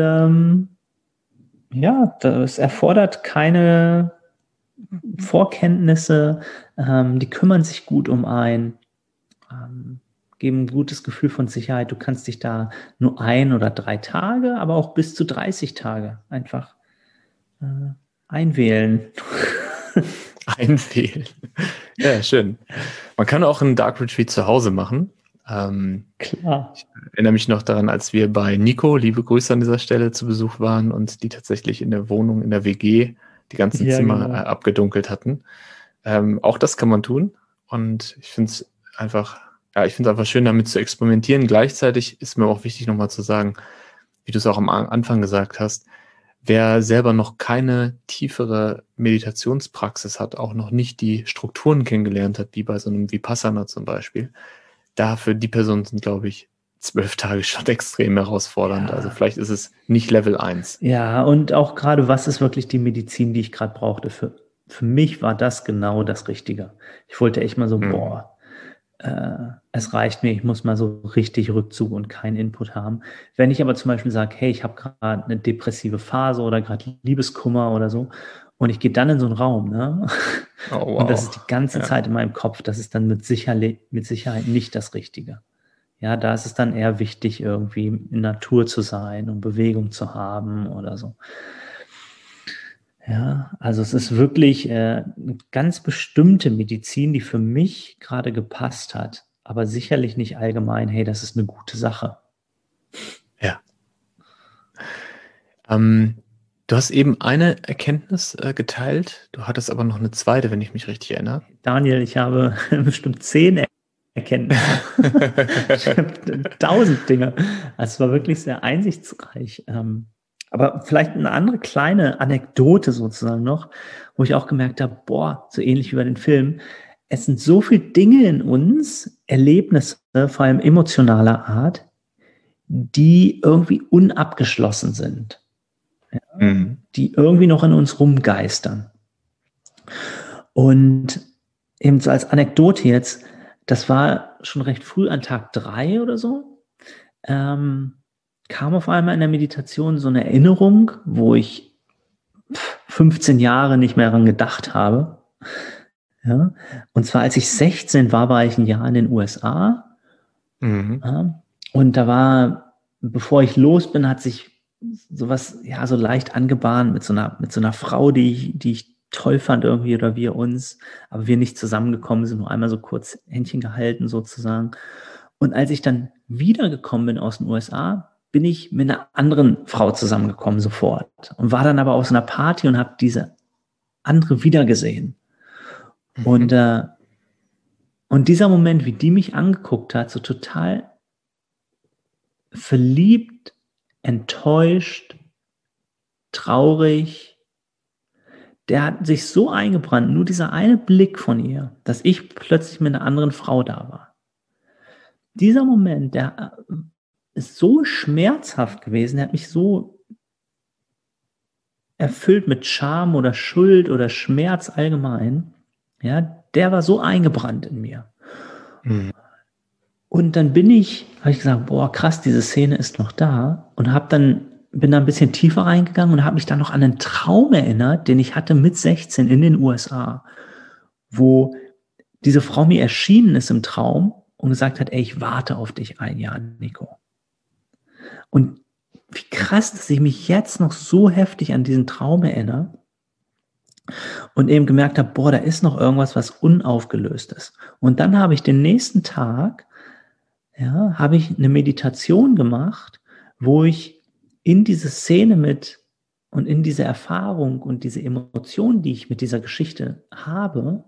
ja, das erfordert keine Vorkenntnisse. Die kümmern sich gut um einen. Geben ein gutes Gefühl von Sicherheit. Du kannst dich da nur 1 oder 3 Tage, aber auch bis zu 30 Tage einfach einwählen. Einwählen. Ja, schön. Man kann auch einen Dark Retreat zu Hause machen. Klar. Ich erinnere mich noch daran, als wir bei Nico, liebe Grüße an dieser Stelle, zu Besuch waren und die tatsächlich in der Wohnung, in der WG, die ganzen Zimmer abgedunkelt hatten. Auch das kann man tun. Und ich finde es einfach schön, damit zu experimentieren. Gleichzeitig ist mir auch wichtig, nochmal zu sagen, wie du es auch am Anfang gesagt hast, wer selber noch keine tiefere Meditationspraxis hat, auch noch nicht die Strukturen kennengelernt hat, wie bei so einem Vipassana zum Beispiel, dafür die Personen sind, glaube ich, 12 Tage schon extrem herausfordernd. Ja. Also vielleicht ist es nicht Level 1. Ja, und auch gerade, was ist wirklich die Medizin, die ich gerade brauchte? Für mich war das genau das Richtige. Ich wollte echt mal so, es reicht mir, ich muss mal so richtig Rückzug und keinen Input haben. Wenn ich aber zum Beispiel sage, hey, ich habe gerade eine depressive Phase oder gerade Liebeskummer oder so und ich gehe dann in so einen Raum, ne? Oh, wow. Und das ist die ganze Zeit in meinem Kopf, das ist dann mit Sicherheit nicht das Richtige. Ja, da ist es dann eher wichtig, irgendwie in Natur zu sein und Bewegung zu haben oder so. Ja, also es ist wirklich eine ganz bestimmte Medizin, die für mich gerade gepasst hat, aber sicherlich nicht allgemein, hey, das ist eine gute Sache. Ja. Du hast eben eine Erkenntnis geteilt, du hattest aber noch eine zweite, wenn ich mich richtig erinnere. Daniel, ich habe bestimmt 10 Erkenntnisse. Ich habe 1000 Dinge. Also es war wirklich sehr einsichtsreich. Aber vielleicht eine andere kleine Anekdote sozusagen noch, wo ich auch gemerkt habe, boah, so ähnlich wie bei den Filmen, es sind so viele Dinge in uns, Erlebnisse, vor allem emotionaler Art, die irgendwie unabgeschlossen sind. Ja, die irgendwie noch in uns rumgeistern. Und eben so als Anekdote jetzt, das war schon recht früh an Tag 3 oder so, kam auf einmal in der Meditation so eine Erinnerung, wo ich 15 Jahre nicht mehr daran gedacht habe. Ja? Und zwar, als ich 16 war ich ein Jahr in den USA. Mhm. Ja? Und da war, bevor ich los bin, hat sich sowas, ja, so leicht angebahnt mit so einer Frau, die ich toll fand irgendwie, oder wir uns, aber wir nicht zusammengekommen sind, nur einmal so kurz Händchen gehalten sozusagen. Und als ich dann wiedergekommen bin aus den USA, bin ich mit einer anderen Frau zusammengekommen sofort und war dann aber auf so einer Party und habe diese andere wiedergesehen. Und, Mhm. und dieser Moment, wie die mich angeguckt hat, so total verliebt, enttäuscht, traurig, der hat sich so eingebrannt, nur dieser eine Blick von ihr, dass ich plötzlich mit einer anderen Frau da war. Dieser Moment, der ist so schmerzhaft gewesen, der hat mich so erfüllt mit Scham oder Schuld oder Schmerz allgemein. Ja, der war so eingebrannt in mir. Mhm. Und dann habe ich gesagt, boah, krass, diese Szene ist noch da, und bin da ein bisschen tiefer reingegangen und habe mich dann noch an einen Traum erinnert, den ich hatte mit 16 in den USA, wo diese Frau mir erschienen ist im Traum und gesagt hat, ey, ich warte auf dich ein Jahr, Nico. Und wie krass, dass ich mich jetzt noch so heftig an diesen Traum erinnere und eben gemerkt habe, boah, da ist noch irgendwas, was unaufgelöst ist. Und dann habe ich den nächsten Tag, ja, habe ich eine Meditation gemacht, wo ich in diese Szene und in diese Erfahrung und diese Emotionen, die ich mit dieser Geschichte habe,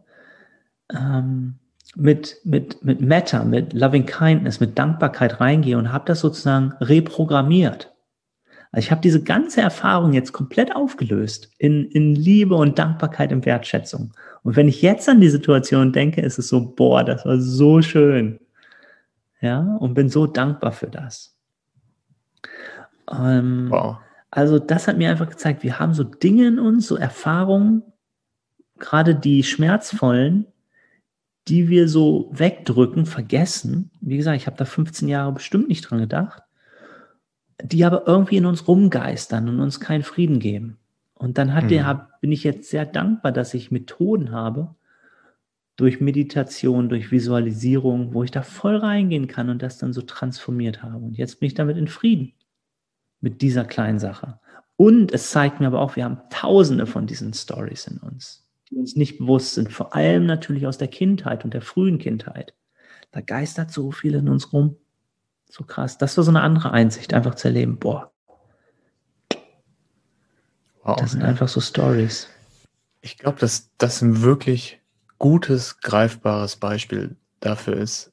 mit Metta, mit Loving Kindness, mit Dankbarkeit reingehe und habe das sozusagen reprogrammiert. Also ich habe diese ganze Erfahrung jetzt komplett aufgelöst in Liebe und Dankbarkeit und Wertschätzung. Und wenn ich jetzt an die Situation denke, ist es so, boah, das war so schön. Ja, und bin so dankbar für das. Wow. Also das hat mir einfach gezeigt, wir haben so Dinge in uns, so Erfahrungen, gerade die schmerzvollen, die wir so wegdrücken, vergessen. Wie gesagt, ich habe da 15 Jahre bestimmt nicht dran gedacht, die aber irgendwie in uns rumgeistern und uns keinen Frieden geben. Und dann Mhm. bin ich jetzt sehr dankbar, dass ich Methoden habe, durch Meditation, durch Visualisierung, wo ich da voll reingehen kann und das dann so transformiert habe. Und jetzt bin ich damit in Frieden, mit dieser kleinen Sache. Und es zeigt mir aber auch, wir haben tausende von diesen Stories in uns, die uns nicht bewusst sind, vor allem natürlich aus der Kindheit und der frühen Kindheit. Da geistert so viel in uns rum. So krass. Das war so eine andere Einsicht, einfach zu erleben, boah, Wow. das sind einfach so Stories. Ich glaube, dass das ein wirklich gutes, greifbares Beispiel dafür ist,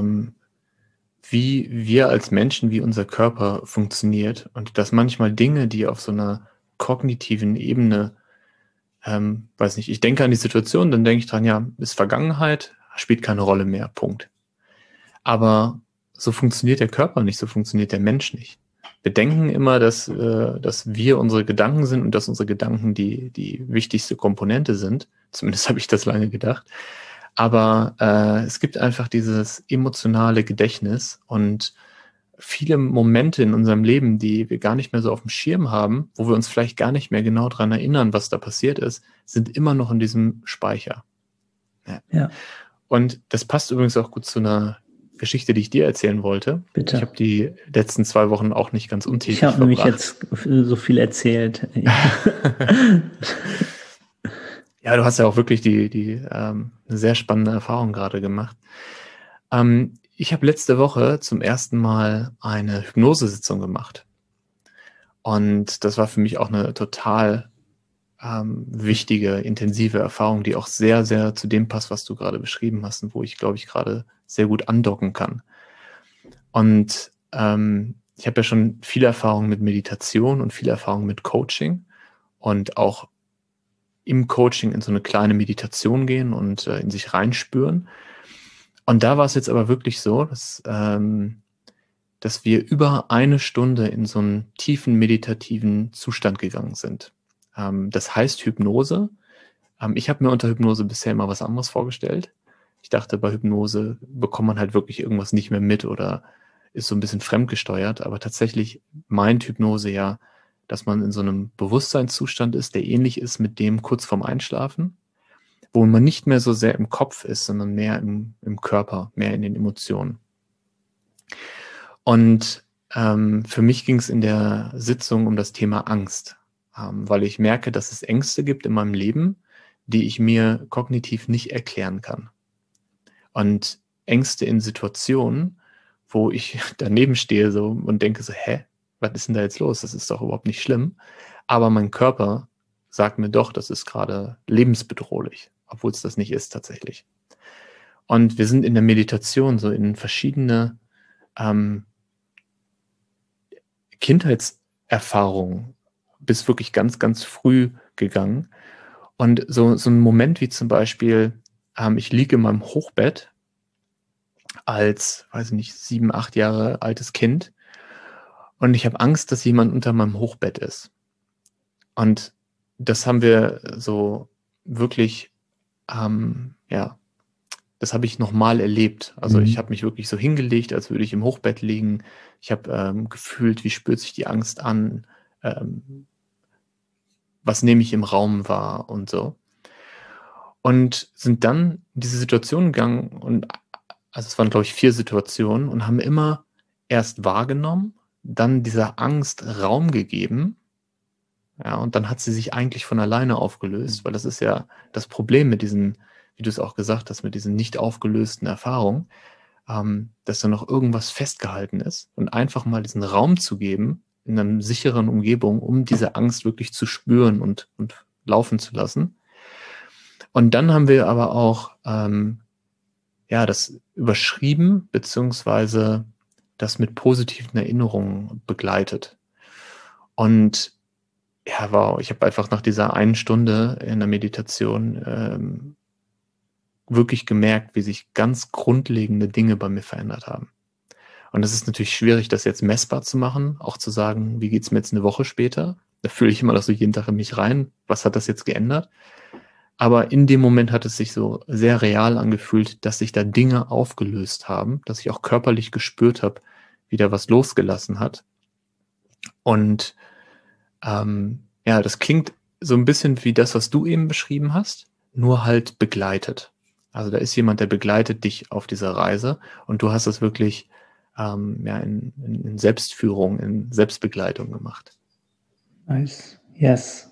wie wir als Menschen, wie unser Körper funktioniert und dass manchmal Dinge, die auf so einer kognitiven Ebene, weiß nicht, ich denke an die Situation, dann denke ich dran, ja, ist Vergangenheit, spielt keine Rolle mehr, Punkt. Aber so funktioniert der Körper nicht, so funktioniert der Mensch nicht. Wir denken immer, dass wir unsere Gedanken sind und dass unsere Gedanken die wichtigste Komponente sind. Zumindest habe ich das lange gedacht. Aber es gibt einfach dieses emotionale Gedächtnis und viele Momente in unserem Leben, die wir gar nicht mehr so auf dem Schirm haben, wo wir uns vielleicht gar nicht mehr genau dran erinnern, was da passiert ist, sind immer noch in diesem Speicher. Ja. Ja, Und das passt übrigens auch gut zu einer Geschichte, die ich dir erzählen wollte. Ich bitte. habe die letzten 2 Wochen auch nicht ganz Ich untätig habe nämlich verbracht. jetzt so viel erzählt. Ja, du hast ja auch wirklich eine sehr spannende Erfahrung gerade gemacht. Ich habe letzte Woche zum ersten Mal eine Hypnosesitzung gemacht. Und das war für mich auch eine total wichtige, intensive Erfahrung, die auch sehr, sehr zu dem passt, was du gerade beschrieben hast und wo ich, glaube ich, gerade sehr gut andocken kann. Und ich habe ja schon viel Erfahrung mit Meditation und viel Erfahrung mit Coaching und auch im Coaching in so eine kleine Meditation gehen und in sich reinspüren. Und da war es jetzt aber wirklich so, dass wir über eine Stunde in so einen tiefen meditativen Zustand gegangen sind. Das heißt Hypnose. Ich habe mir unter Hypnose bisher immer was anderes vorgestellt. Ich dachte, bei Hypnose bekommt man halt wirklich irgendwas nicht mehr mit oder ist so ein bisschen fremdgesteuert. Aber tatsächlich meint Hypnose ja, dass man in so einem Bewusstseinszustand ist, der ähnlich ist mit dem kurz vorm Einschlafen. wo man nicht mehr so sehr im Kopf ist, sondern mehr im Körper, mehr in den Emotionen. Und für mich ging es in der Sitzung um das Thema Angst, weil ich merke, dass es Ängste gibt in meinem Leben, die ich mir kognitiv nicht erklären kann. Und Ängste in Situationen, wo ich daneben stehe so und denke so, hä, was ist denn da jetzt los? Das ist doch überhaupt nicht schlimm. Aber mein Körper sagt mir doch, das ist gerade lebensbedrohlich, obwohl es das nicht ist tatsächlich. Und wir sind in der Meditation so in verschiedene Kindheitserfahrungen bis wirklich ganz, ganz früh gegangen. Und so ein Moment wie zum Beispiel, ich liege in meinem Hochbett als, weiß ich nicht, 7, 8 Jahre altes Kind und ich habe Angst, dass jemand unter meinem Hochbett ist. Und das haben wir so wirklich, ja, das habe ich nochmal erlebt. Also ich habe mich wirklich so hingelegt, als würde ich im Hochbett liegen. Ich habe gefühlt, wie spürt sich die Angst an, was nehme ich im Raum wahr und so. Und sind dann in diese Situation gegangen und also es waren, glaube ich, 4 Situationen und haben immer erst wahrgenommen, dann dieser Angst Raum gegeben. Ja, und dann hat sie sich eigentlich von alleine aufgelöst, weil das ist ja das Problem mit diesen, wie du es auch gesagt hast, mit diesen nicht aufgelösten Erfahrungen, dass da noch irgendwas festgehalten ist und einfach mal diesen Raum zu geben in einer sicheren Umgebung, um diese Angst wirklich zu spüren und laufen zu lassen. Und dann haben wir aber auch das überschrieben, beziehungsweise das mit positiven Erinnerungen begleitet. Und ja, wow, ich habe einfach nach dieser einen Stunde in der Meditation wirklich gemerkt, wie sich ganz grundlegende Dinge bei mir verändert haben. Und es ist natürlich schwierig, das jetzt messbar zu machen, auch zu sagen, wie geht's mir jetzt eine Woche später? Da fühle ich immer noch so jeden Tag in mich rein. Was hat das jetzt geändert? Aber in dem Moment hat es sich so sehr real angefühlt, dass sich da Dinge aufgelöst haben, dass ich auch körperlich gespürt habe, wie da was losgelassen hat. Und das klingt so ein bisschen wie das, was du eben beschrieben hast, nur halt begleitet. Also da ist jemand, der begleitet dich auf dieser Reise und du hast das wirklich in Selbstführung, in Selbstbegleitung gemacht. Nice. Yes.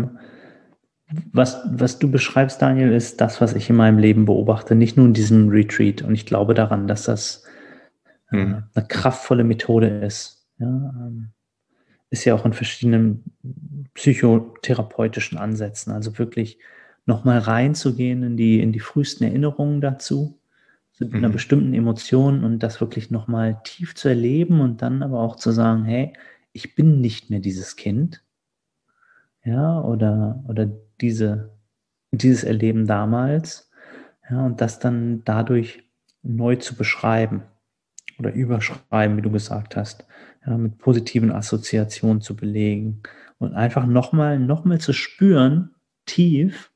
Was du beschreibst, Daniel, ist das, was ich in meinem Leben beobachte, nicht nur in diesem Retreat. Und ich glaube daran, dass das eine kraftvolle Methode ist. Ja, ist ja auch in verschiedenen psychotherapeutischen Ansätzen. Also wirklich nochmal reinzugehen in die frühesten Erinnerungen dazu, zu einer bestimmten Emotion und das wirklich nochmal tief zu erleben und dann aber auch zu sagen, hey, ich bin nicht mehr dieses Kind. Ja, oder dieses Erleben damals, ja, und das dann dadurch neu zu beschreiben oder überschreiben, wie du gesagt hast, ja, mit positiven Assoziationen zu belegen und einfach nochmal zu spüren, tief,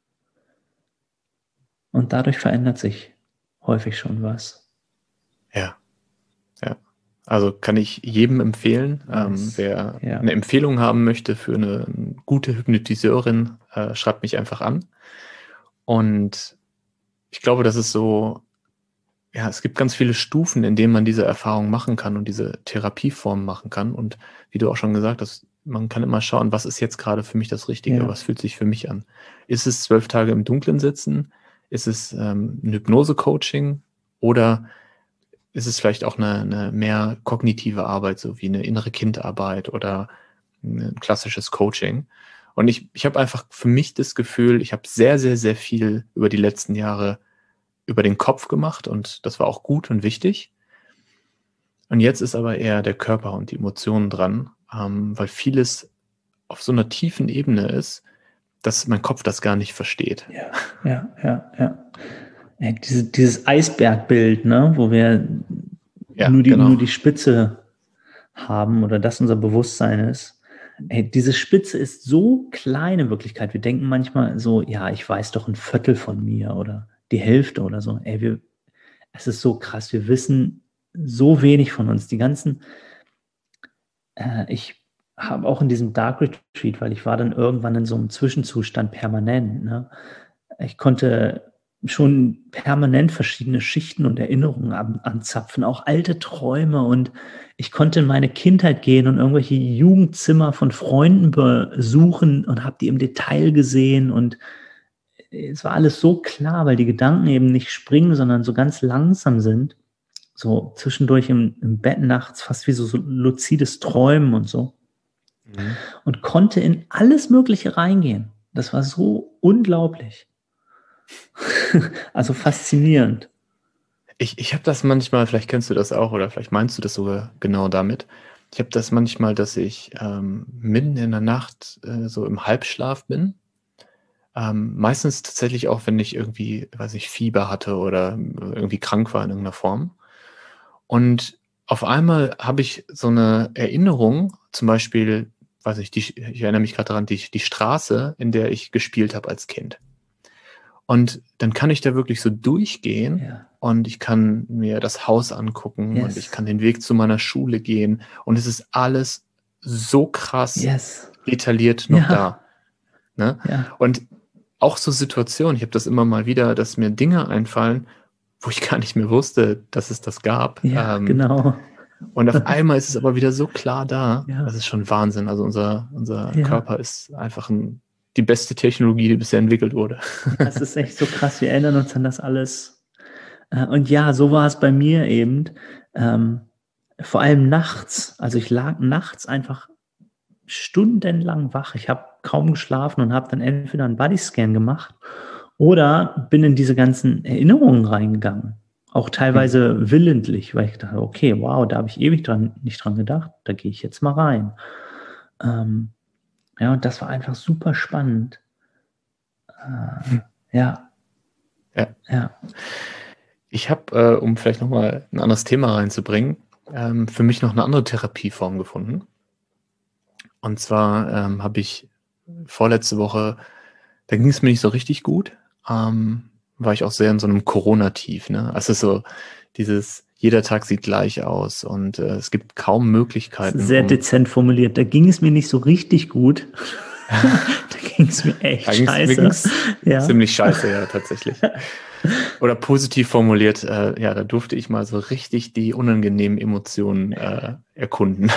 und dadurch verändert sich häufig schon was. Ja, ja. Also kann ich jedem empfehlen, Nice. wer Ja. eine Empfehlung haben möchte für eine gute Hypnotiseurin, schreibt mich einfach an. Und ich glaube, das ist so, ja, es gibt ganz viele Stufen, in denen man diese Erfahrung machen kann und diese Therapieform machen kann. Und wie du auch schon gesagt hast, man kann immer schauen, was ist jetzt gerade für mich das Richtige, Ja. was fühlt sich für mich an. Ist es 12 Tage im Dunkeln sitzen? Ist es ein Hypnose-Coaching? Oder ist es vielleicht auch eine mehr kognitive Arbeit, so wie eine innere Kindarbeit oder ein klassisches Coaching? Und ich habe einfach für mich das Gefühl, ich habe sehr, sehr, sehr viel über die letzten Jahre über den Kopf gemacht und das war auch gut und wichtig. Und jetzt ist aber eher der Körper und die Emotionen dran, weil vieles auf so einer tiefen Ebene ist, dass mein Kopf das gar nicht versteht. Ja. Ey, dieses Eisbergbild, ne, wo wir Ja, nur genau. die Spitze haben oder das unser Bewusstsein ist. Ey, diese Spitze ist so klein in Wirklichkeit. Wir denken manchmal so, ja, ich weiß doch ein Viertel von mir oder die Hälfte oder so. Ey, es ist so krass. Wir wissen so wenig von uns. Ich habe auch in diesem Dark Retreat, weil ich war dann irgendwann in so einem Zwischenzustand permanent, ne, Ich konnte schon permanent verschiedene Schichten und Erinnerungen anzapfen, auch alte Träume, und ich konnte in meine Kindheit gehen und irgendwelche Jugendzimmer von Freunden besuchen und habe die im Detail gesehen, und es war alles so klar, weil die Gedanken eben nicht springen, sondern so ganz langsam sind, so zwischendurch im Bett nachts, fast wie so luzides Träumen und so, Mhm. und konnte in alles Mögliche reingehen. Das war so unglaublich. Also faszinierend. Ich habe das manchmal, vielleicht kennst du das auch oder vielleicht meinst du das sogar genau damit. Ich habe das manchmal, dass ich mitten in der Nacht so im Halbschlaf bin. Meistens tatsächlich auch, wenn ich irgendwie, weiß ich, Fieber hatte oder irgendwie krank war in irgendeiner Form. Und auf einmal habe ich so eine Erinnerung, zum Beispiel, weiß ich, ich erinnere mich gerade daran, die Straße, in der ich gespielt habe als Kind. Und dann kann ich da wirklich so durchgehen Ja. und ich kann mir das Haus angucken und ich Yes. kann den Weg zu meiner Schule gehen und es ist alles so krass Yes. detailliert noch Ja. da. Ne? Ja. Und auch so Situationen, ich habe das immer mal wieder, dass mir Dinge einfallen, wo ich gar nicht mehr wusste, dass es das gab. Ja, genau. Und auf einmal ist es aber wieder so klar da. Ja. Das ist schon Wahnsinn. Also unser Ja. Körper ist einfach die beste Technologie, die bisher entwickelt wurde. Das ist echt so krass. Wir erinnern uns an das alles. Und ja, so war es bei mir eben. Vor allem nachts. Also ich lag nachts einfach stundenlang wach. Ich habe kaum geschlafen und habe dann entweder einen Bodyscan gemacht oder bin in diese ganzen Erinnerungen reingegangen. Auch teilweise willentlich, weil ich dachte, okay, wow, da habe ich ewig nicht dran gedacht, da gehe ich jetzt mal rein. Ja, und das war einfach super spannend. Ja. Ja. Ja. Ich habe, um vielleicht nochmal ein anderes Thema reinzubringen, für mich noch eine andere Therapieform gefunden. Und zwar habe ich vorletzte Woche, da ging es mir nicht so richtig gut, war ich auch sehr in so einem Corona-Tief. Ne? Also so jeder Tag sieht gleich aus und es gibt kaum Möglichkeiten. Sehr dezent formuliert. Da ging es mir nicht so richtig gut. Da ging es mir echt scheiße. Ja. Ziemlich scheiße, ja, tatsächlich. Oder positiv formuliert, ja, da durfte ich mal so richtig die unangenehmen Emotionen erkunden.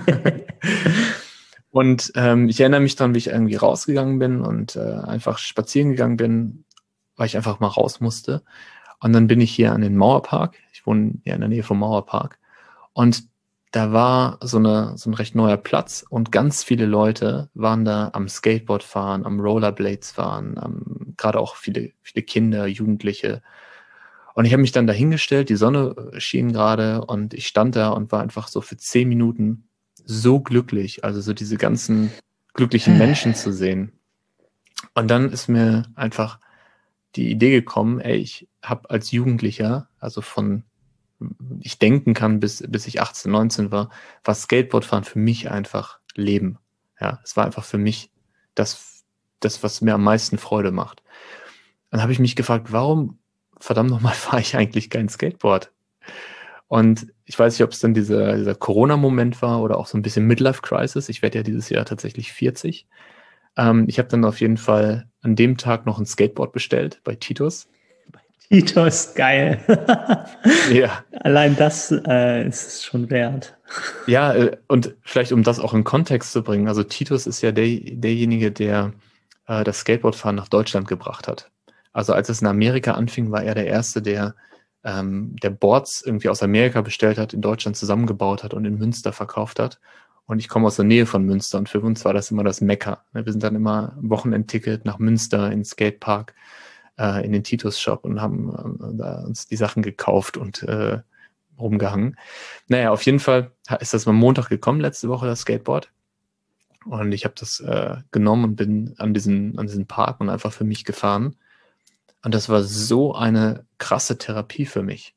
Und ich erinnere mich dran, wie ich irgendwie rausgegangen bin und einfach spazieren gegangen bin, weil ich einfach mal raus musste. Und dann bin ich hier an den Mauerpark. Ich wohne ja in der Nähe vom Mauerpark. Und da war so ein recht neuer Platz und ganz viele Leute waren da am Skateboard fahren, am Rollerblades fahren, gerade auch viele Kinder, Jugendliche. Und ich habe mich dann dahingestellt, die Sonne schien gerade und ich stand da und war einfach so für 10 Minuten so glücklich, also so diese ganzen glücklichen Menschen zu sehen. Und dann ist mir einfach die Idee gekommen, ey, ich habe als Jugendlicher, also ich denken kann, bis ich 18, 19 war Skateboardfahren für mich einfach Leben. Ja, es war einfach für mich das, was mir am meisten Freude macht. Dann habe ich mich gefragt, warum, verdammt nochmal, fahre ich eigentlich kein Skateboard? Und ich weiß nicht, ob es dann dieser Corona-Moment war oder auch so ein bisschen Midlife-Crisis. Ich werde ja dieses Jahr tatsächlich 40. Ich habe dann auf jeden Fall an dem Tag noch ein Skateboard bestellt bei Titus. Titus, geil. Ja. Allein das ist es schon wert. Ja, und vielleicht um das auch in Kontext zu bringen, also Titus ist ja derjenige, der das Skateboardfahren nach Deutschland gebracht hat. Also als es in Amerika anfing, war er der Erste, der Boards irgendwie aus Amerika bestellt hat, in Deutschland zusammengebaut hat und in Münster verkauft hat. Und ich komme aus der Nähe von Münster und für uns war das immer das Mekka. Wir sind dann immer Wochenendticket nach Münster in den Skatepark, in den Titus-Shop und haben da uns die Sachen gekauft und rumgehangen. Naja, auf jeden Fall ist das am Montag gekommen, letzte Woche, das Skateboard. Und ich habe das genommen und bin an diesen Park und einfach für mich gefahren. Und das war so eine krasse Therapie für mich.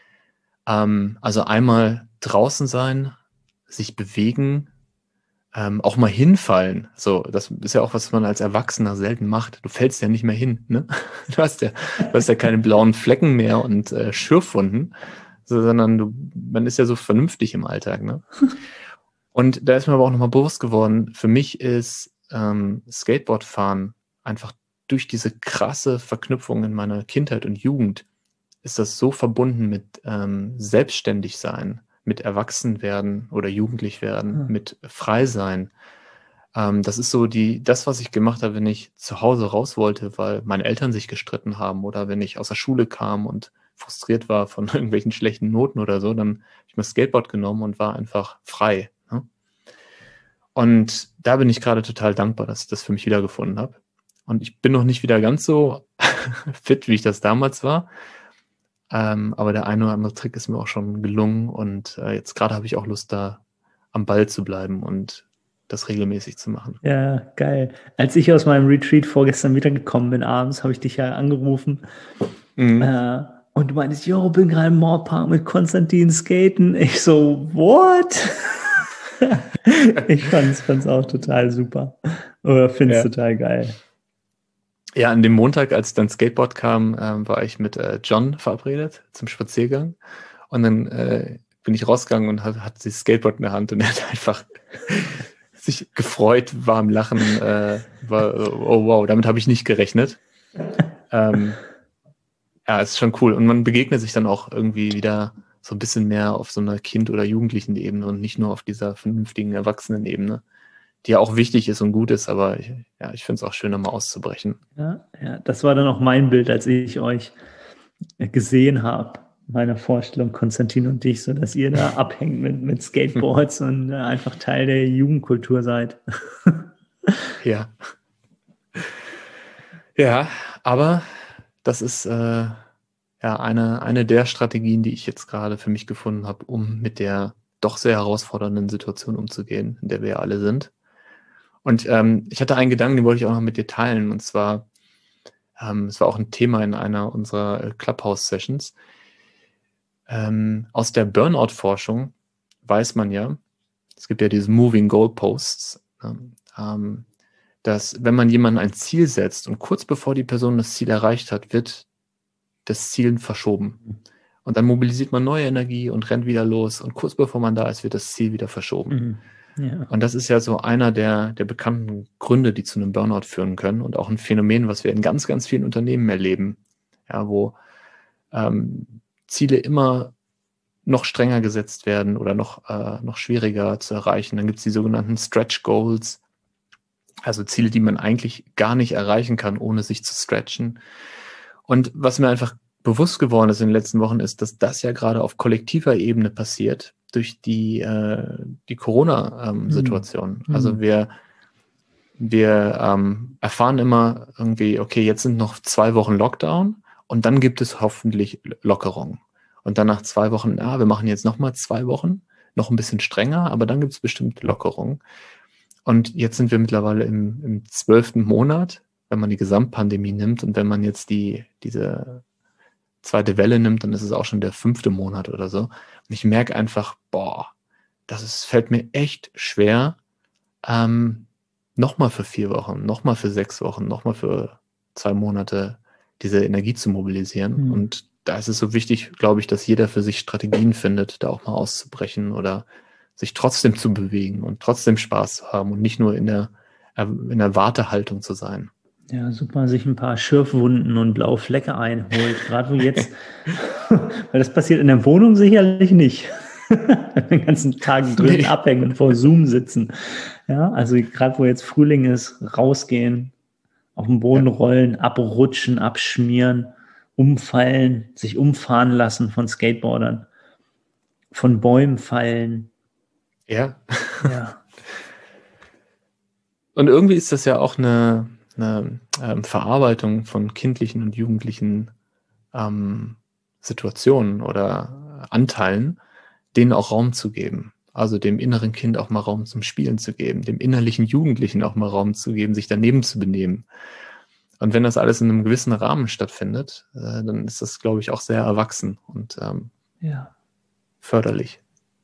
Also einmal draußen sein, sich bewegen, auch mal hinfallen. So, das ist ja auch, was man als Erwachsener selten macht. Du fällst ja nicht mehr hin, ne? Du hast ja keine blauen Flecken mehr und Schürfwunden, sondern man ist ja so vernünftig im Alltag, ne? Und da ist mir aber auch nochmal bewusst geworden, für mich ist Skateboardfahren einfach durch diese krasse Verknüpfung in meiner Kindheit und Jugend ist das so verbunden mit Selbstständigsein, mit Erwachsenwerden oder jugendlich werden, mit Freisein. Das ist so das, was ich gemacht habe, wenn ich zu Hause raus wollte, weil meine Eltern sich gestritten haben oder wenn ich aus der Schule kam und frustriert war von irgendwelchen schlechten Noten oder so, dann habe ich mir das Skateboard genommen und war einfach frei. Ne? Und da bin ich gerade total dankbar, dass ich das für mich wiedergefunden habe. Und ich bin noch nicht wieder ganz so fit, wie ich das damals war. Aber der eine oder andere Trick ist mir auch schon gelungen. Und jetzt gerade habe ich auch Lust, da am Ball zu bleiben und das regelmäßig zu machen. Ja, geil. Als ich aus meinem Retreat vorgestern wiedergekommen bin abends, habe ich dich ja angerufen. Und du meinst, yo, bin gerade im Moorpark mit Konstantin skaten. Ich so, what? Ich fand's auch total super. Oder finde es total geil. Ja, an dem Montag, als dann Skateboard kam, war ich mit John verabredet zum Spaziergang. Und dann bin ich rausgegangen und hat das Skateboard in der Hand und er hat einfach sich gefreut, war am Lachen, oh wow, damit habe ich nicht gerechnet. Ja, ist schon cool. Und man begegnet sich dann auch irgendwie wieder so ein bisschen mehr auf so einer Kind- oder jugendlichen Ebene und nicht nur auf dieser vernünftigen Erwachsenen-Ebene, die ja auch wichtig ist und gut ist, aber ich finde es auch schön, mal auszubrechen. Ja, das war dann auch mein Bild, als ich euch gesehen habe. Meine Vorstellung, Konstantin und dich, so dass ihr da abhängt mit Skateboards und einfach Teil der Jugendkultur seid. Ja. Ja, aber das ist eine der Strategien, die ich jetzt gerade für mich gefunden habe, um mit der doch sehr herausfordernden Situation umzugehen, in der wir ja alle sind. Und ich hatte einen Gedanken, den wollte ich auch noch mit dir teilen. Und zwar, es war auch ein Thema in einer unserer Clubhouse-Sessions. Aus der Burnout-Forschung weiß man ja, es gibt ja diese Moving Goalposts, dass wenn man jemandem ein Ziel setzt und kurz bevor die Person das Ziel erreicht hat, wird das Ziel verschoben. Und dann mobilisiert man neue Energie und rennt wieder los. Und kurz bevor man da ist, wird das Ziel wieder verschoben. Ja. Und das ist ja so einer der bekannten Gründe, die zu einem Burnout führen können und auch ein Phänomen, was wir in ganz, ganz vielen Unternehmen erleben, ja, wo Ziele immer noch strenger gesetzt werden oder noch schwieriger zu erreichen. Dann gibt es die sogenannten Stretch Goals, also Ziele, die man eigentlich gar nicht erreichen kann, ohne sich zu stretchen. Und was mir einfach bewusst geworden ist in den letzten Wochen, ist, dass das ja gerade auf kollektiver Ebene passiert durch die Corona-Situation. Also wir erfahren immer irgendwie, okay, jetzt sind noch 2 Wochen Lockdown und dann gibt es hoffentlich Lockerung. Und dann nach 2 Wochen, wir machen jetzt nochmal 2 Wochen, noch ein bisschen strenger, aber dann gibt es bestimmt Lockerung. Und jetzt sind wir mittlerweile im 12. Monat, wenn man die Gesamtpandemie nimmt und wenn man jetzt diese zweite Welle nimmt, dann ist es auch schon der 5. Monat oder so. Und ich merke einfach, fällt mir echt schwer, nochmal für 4 Wochen, nochmal für 6 Wochen, nochmal für 2 Monate diese Energie zu mobilisieren. Und da ist es so wichtig, glaube ich, dass jeder für sich Strategien findet, da auch mal auszubrechen oder sich trotzdem zu bewegen und trotzdem Spaß zu haben und nicht nur in der Wartehaltung zu sein. Ja, super, sich ein paar Schürfwunden und blaue Flecke einholt, gerade wo jetzt, weil das passiert in der Wohnung sicherlich nicht. Den ganzen Tag drin abhängen und vor Zoom sitzen. Ja, also gerade wo jetzt Frühling ist, rausgehen, auf den Boden rollen, abrutschen, abschmieren, umfallen, sich umfahren lassen von Skateboardern, von Bäumen fallen. Ja. Und irgendwie ist das ja auch eine Verarbeitung von kindlichen und jugendlichen Situationen oder Anteilen, denen auch Raum zu geben. Also dem inneren Kind auch mal Raum zum Spielen zu geben, dem innerlichen Jugendlichen auch mal Raum zu geben, sich daneben zu benehmen. Und wenn das alles in einem gewissen Rahmen stattfindet, dann ist das, glaube ich, auch sehr erwachsen und förderlich.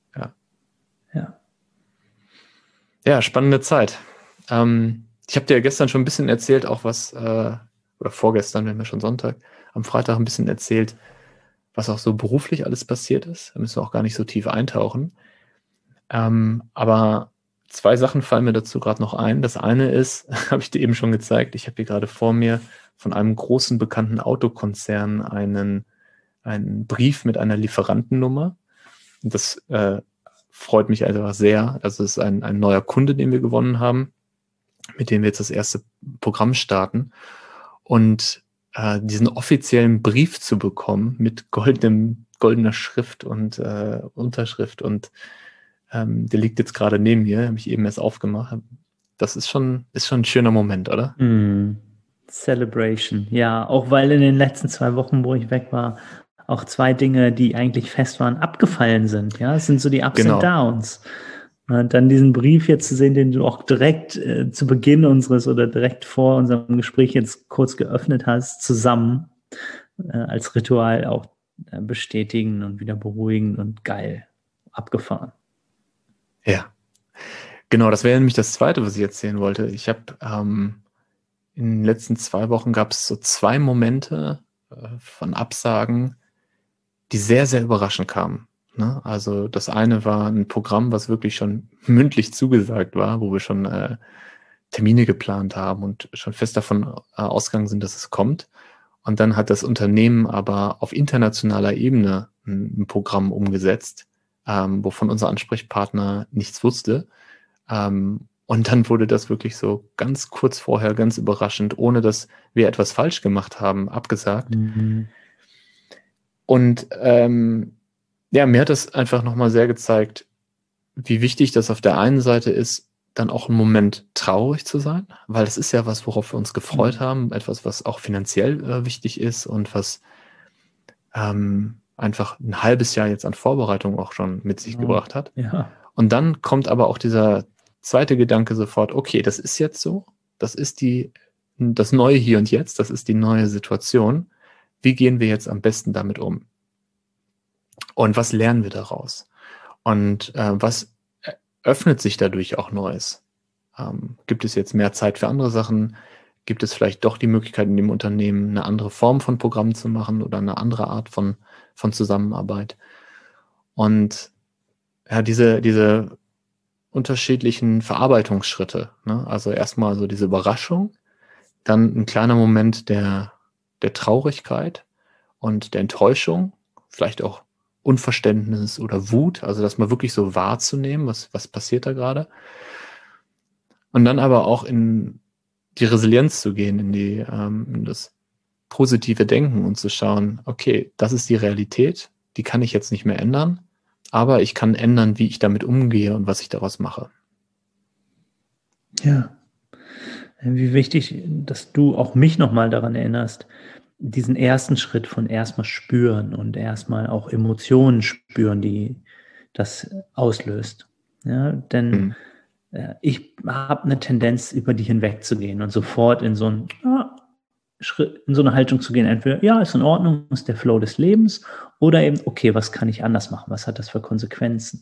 Ja, spannende Zeit. Ich habe dir gestern schon ein bisschen erzählt, auch was, oder vorgestern, wir haben ja schon Sonntag, am Freitag ein bisschen erzählt, was auch so beruflich alles passiert ist. Da müssen wir auch gar nicht so tief eintauchen. Aber 2 Sachen fallen mir dazu gerade noch ein. Das eine ist, habe ich dir eben schon gezeigt, ich habe hier gerade vor mir von einem großen bekannten Autokonzern einen Brief mit einer Lieferantennummer. Und das freut mich einfach sehr. Das ist ein neuer Kunde, den wir gewonnen haben, mit dem wir jetzt das erste Programm starten. Und diesen offiziellen Brief zu bekommen mit goldener Schrift und Unterschrift und der liegt jetzt gerade neben mir, habe ich eben erst aufgemacht. Das ist schon ein schöner Moment, oder? Celebration, ja, auch weil in den letzten 2 Wochen, wo ich weg war, auch 2 Dinge, die eigentlich fest waren, abgefallen sind. Ja, es sind so die Ups Genau. und Downs. Und dann diesen Brief jetzt zu sehen, den du auch direkt zu Beginn unseres oder direkt vor unserem Gespräch jetzt kurz geöffnet hast, zusammen als Ritual auch bestätigen und wieder beruhigen und geil, abgefahren. Ja, genau, das wäre nämlich das Zweite, was ich erzählen wollte. Ich habe in den letzten 2 Wochen gab es so 2 Momente von Absagen, die sehr, sehr überraschend kamen. Ne? Also das eine war ein Programm, was wirklich schon mündlich zugesagt war, wo wir schon Termine geplant haben und schon fest davon ausgegangen sind, dass es kommt. Und dann hat das Unternehmen aber auf internationaler Ebene ein Programm umgesetzt, wovon unser Ansprechpartner nichts wusste. Und dann wurde das wirklich so ganz kurz vorher, ganz überraschend, ohne dass wir etwas falsch gemacht haben, abgesagt. Und ja, mir hat das einfach nochmal sehr gezeigt, wie wichtig das auf der einen Seite ist, dann auch einen Moment traurig zu sein, weil das ist ja was, worauf wir uns gefreut haben, etwas, was auch finanziell wichtig ist und was einfach ein halbes Jahr jetzt an Vorbereitung auch schon mit sich gebracht hat. Ja. Und dann kommt aber auch dieser zweite Gedanke sofort, okay, das ist jetzt so, das ist das neue Hier und Jetzt, das ist die neue Situation. Wie gehen wir jetzt am besten damit um? Und was lernen wir daraus? Und was öffnet sich dadurch auch Neues? Gibt es jetzt mehr Zeit für andere Sachen? Gibt es vielleicht doch die Möglichkeit, in dem Unternehmen eine andere Form von Programm zu machen oder eine andere Art von Zusammenarbeit? Und ja, diese unterschiedlichen Verarbeitungsschritte, ne? Also erstmal so diese Überraschung, dann ein kleiner Moment der Traurigkeit und der Enttäuschung, vielleicht auch Unverständnis oder Wut, also das mal wirklich so wahrzunehmen, was passiert da gerade. Und dann aber auch in die Resilienz zu gehen, in das positive Denken und zu schauen, okay, das ist die Realität, die kann ich jetzt nicht mehr ändern, aber ich kann ändern, wie ich damit umgehe und was ich daraus mache. Ja. Wie wichtig, dass du auch mich nochmal daran erinnerst, diesen ersten Schritt von erstmal spüren und erstmal auch Emotionen spüren, die das auslöst. Ja, denn ich habe eine Tendenz, über die hinwegzugehen und sofort in so einen Schritt, in so eine Haltung zu gehen. Entweder, ja, ist in Ordnung, ist der Flow des Lebens, oder eben, okay, was kann ich anders machen? Was hat das für Konsequenzen?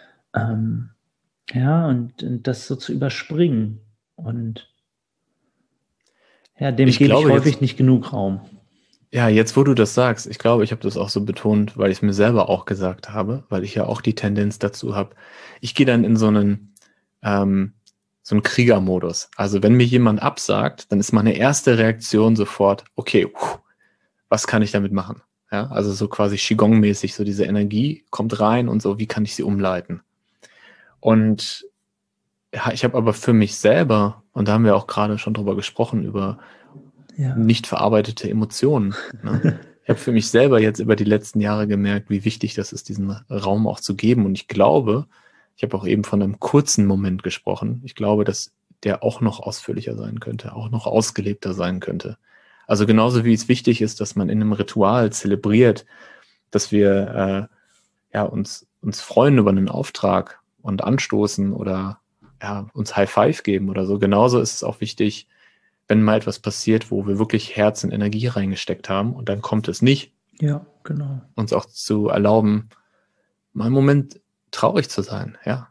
Ja, und das so zu überspringen. Und ja, dem gebe ich häufig nicht genug Raum. Ja, jetzt wo du das sagst, ich glaube, ich habe das auch so betont, weil ich es mir selber auch gesagt habe, weil ich ja auch die Tendenz dazu habe. Ich gehe dann in so einen Kriegermodus. Also wenn mir jemand absagt, dann ist meine erste Reaktion sofort, okay, was kann ich damit machen? Ja, also so quasi Qigong-mäßig, so diese Energie kommt rein und so, wie kann ich sie umleiten? Und ja, ich habe aber für mich selber, und da haben wir auch gerade schon drüber gesprochen, über nicht verarbeitete Emotionen. Ne? Ich habe für mich selber jetzt über die letzten Jahre gemerkt, wie wichtig das ist, diesen Raum auch zu geben. Und ich glaube, ich habe auch eben von einem kurzen Moment gesprochen. Ich glaube, dass der auch noch ausführlicher sein könnte, auch noch ausgelebter sein könnte. Also genauso wie es wichtig ist, dass man in einem Ritual zelebriert, dass wir uns freuen über einen Auftrag und anstoßen oder uns High Five geben oder so. Genauso ist es auch wichtig, wenn mal etwas passiert, wo wir wirklich Herz und Energie reingesteckt haben und dann kommt es nicht. Ja, genau. Uns auch zu erlauben, mal einen Moment traurig zu sein, ja.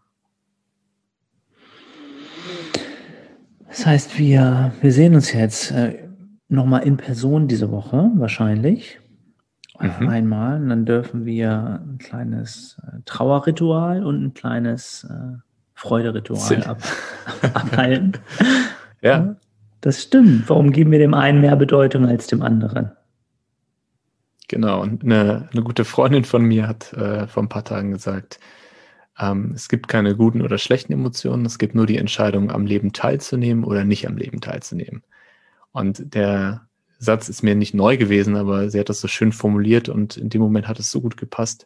Das heißt, wir sehen uns jetzt nochmal in Person diese Woche, wahrscheinlich. Einmal. Und dann dürfen wir ein kleines Trauerritual und ein kleines Freuderitual abhalten. Ja. Das stimmt. Warum geben wir dem einen mehr Bedeutung als dem anderen? Genau. Und eine gute Freundin von mir hat vor ein paar Tagen gesagt, es gibt keine guten oder schlechten Emotionen, es gibt nur die Entscheidung, am Leben teilzunehmen oder nicht am Leben teilzunehmen. Und der Satz ist mir nicht neu gewesen, aber sie hat das so schön formuliert und in dem Moment hat es so gut gepasst.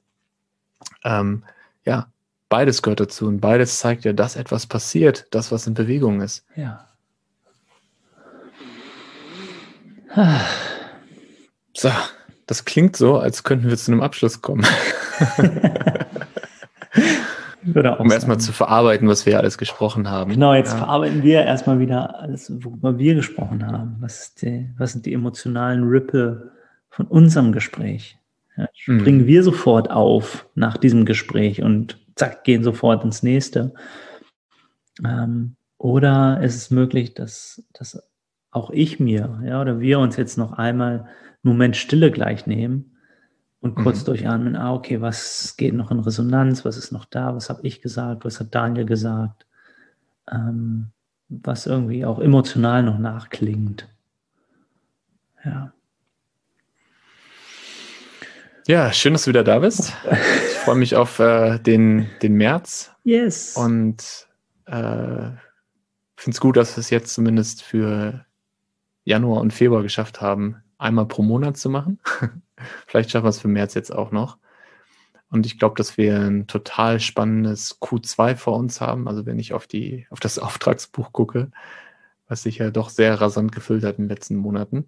Ja, beides gehört dazu und beides zeigt ja, dass etwas passiert, das, was in Bewegung ist. Ja. So, das klingt so, als könnten wir zu einem Abschluss kommen. Um erstmal zu verarbeiten, was wir alles gesprochen haben. Genau, jetzt verarbeiten wir erstmal wieder alles, worüber wir gesprochen haben. Was sind die emotionalen Ripple von unserem Gespräch? Ja, springen wir sofort auf nach diesem Gespräch und zack, gehen sofort ins nächste. Oder ist es möglich, dass auch ich mir, oder wir uns jetzt noch einmal einen Moment Stille gleich nehmen und kurz durchatmen, okay, was geht noch in Resonanz, was ist noch da, was habe ich gesagt, was hat Daniel gesagt, was irgendwie auch emotional noch nachklingt. Ja. Ja, schön, dass du wieder da bist. Ich freue mich auf den März. Yes. Und finde es gut, dass wir es jetzt zumindest für Januar und Februar geschafft haben, einmal pro Monat zu machen. Vielleicht schaffen wir es für März jetzt auch noch. Und ich glaube, dass wir ein total spannendes Q2 vor uns haben. Also wenn ich auf das Auftragsbuch gucke, was sich ja doch sehr rasant gefüllt hat in den letzten Monaten.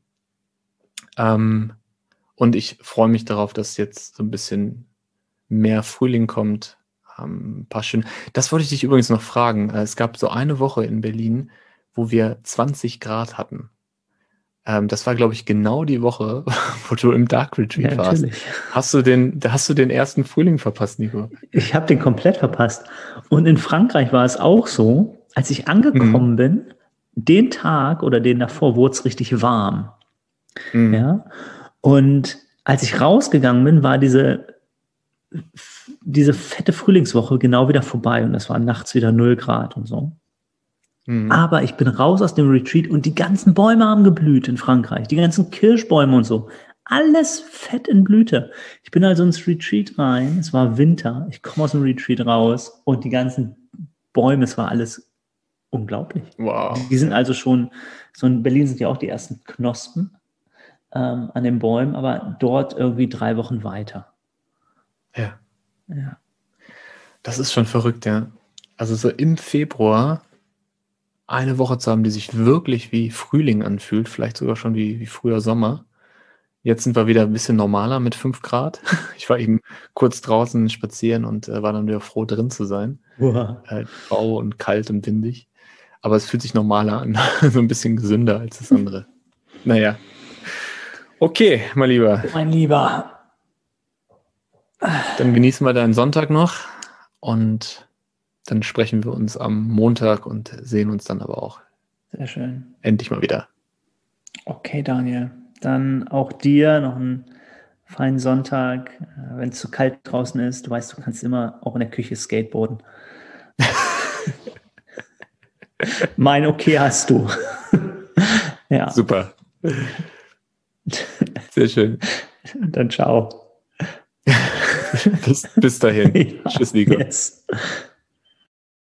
Und ich freue mich darauf, dass jetzt so ein bisschen mehr Frühling kommt. Ein paar schön. Das wollte ich dich übrigens noch fragen. Es gab so eine Woche in Berlin, wo wir 20 Grad hatten. Das war, glaube ich, genau die Woche, wo du im Dark Retreat warst. Natürlich. Hast du den ersten Frühling verpasst, Nico? Ich habe den komplett verpasst. Und in Frankreich war es auch so, als ich angekommen bin, den Tag oder den davor wurde es richtig warm. Ja. Und als ich rausgegangen bin, war diese fette Frühlingswoche genau wieder vorbei und es war nachts wieder 0 Grad und so. Aber ich bin raus aus dem Retreat und die ganzen Bäume haben geblüht in Frankreich, die ganzen Kirschbäume und so. Alles fett in Blüte. Ich bin also ins Retreat rein, es war Winter, ich komme aus dem Retreat raus und die ganzen Bäume, es war alles unglaublich. Wow. Die sind also schon, so in Berlin sind ja auch die ersten Knospen an den Bäumen, aber dort irgendwie 3 Wochen weiter. Ja. Ja. Das ist schon verrückt, ja. Also so im Februar eine Woche zu haben, die sich wirklich wie Frühling anfühlt, vielleicht sogar schon wie früher Sommer. Jetzt sind wir wieder ein bisschen normaler mit 5 Grad. Ich war eben kurz draußen spazieren und war dann wieder froh, drin zu sein. Wow. Grau und kalt und windig. Aber es fühlt sich normaler an, so ein bisschen gesünder als das andere. Naja. Okay, mein Lieber. Mein Lieber. Dann genießen wir deinen Sonntag noch und dann sprechen wir uns am Montag und sehen uns dann aber auch. Sehr schön. Endlich mal wieder. Okay, Daniel. Dann auch dir noch einen feinen Sonntag. Wenn es zu kalt draußen ist, du weißt, du kannst immer auch in der Küche skateboarden. Mein Okay hast du. Ja. Super. Sehr schön. Dann ciao. Bis dahin. Ja, Tschüss, Nico. yes.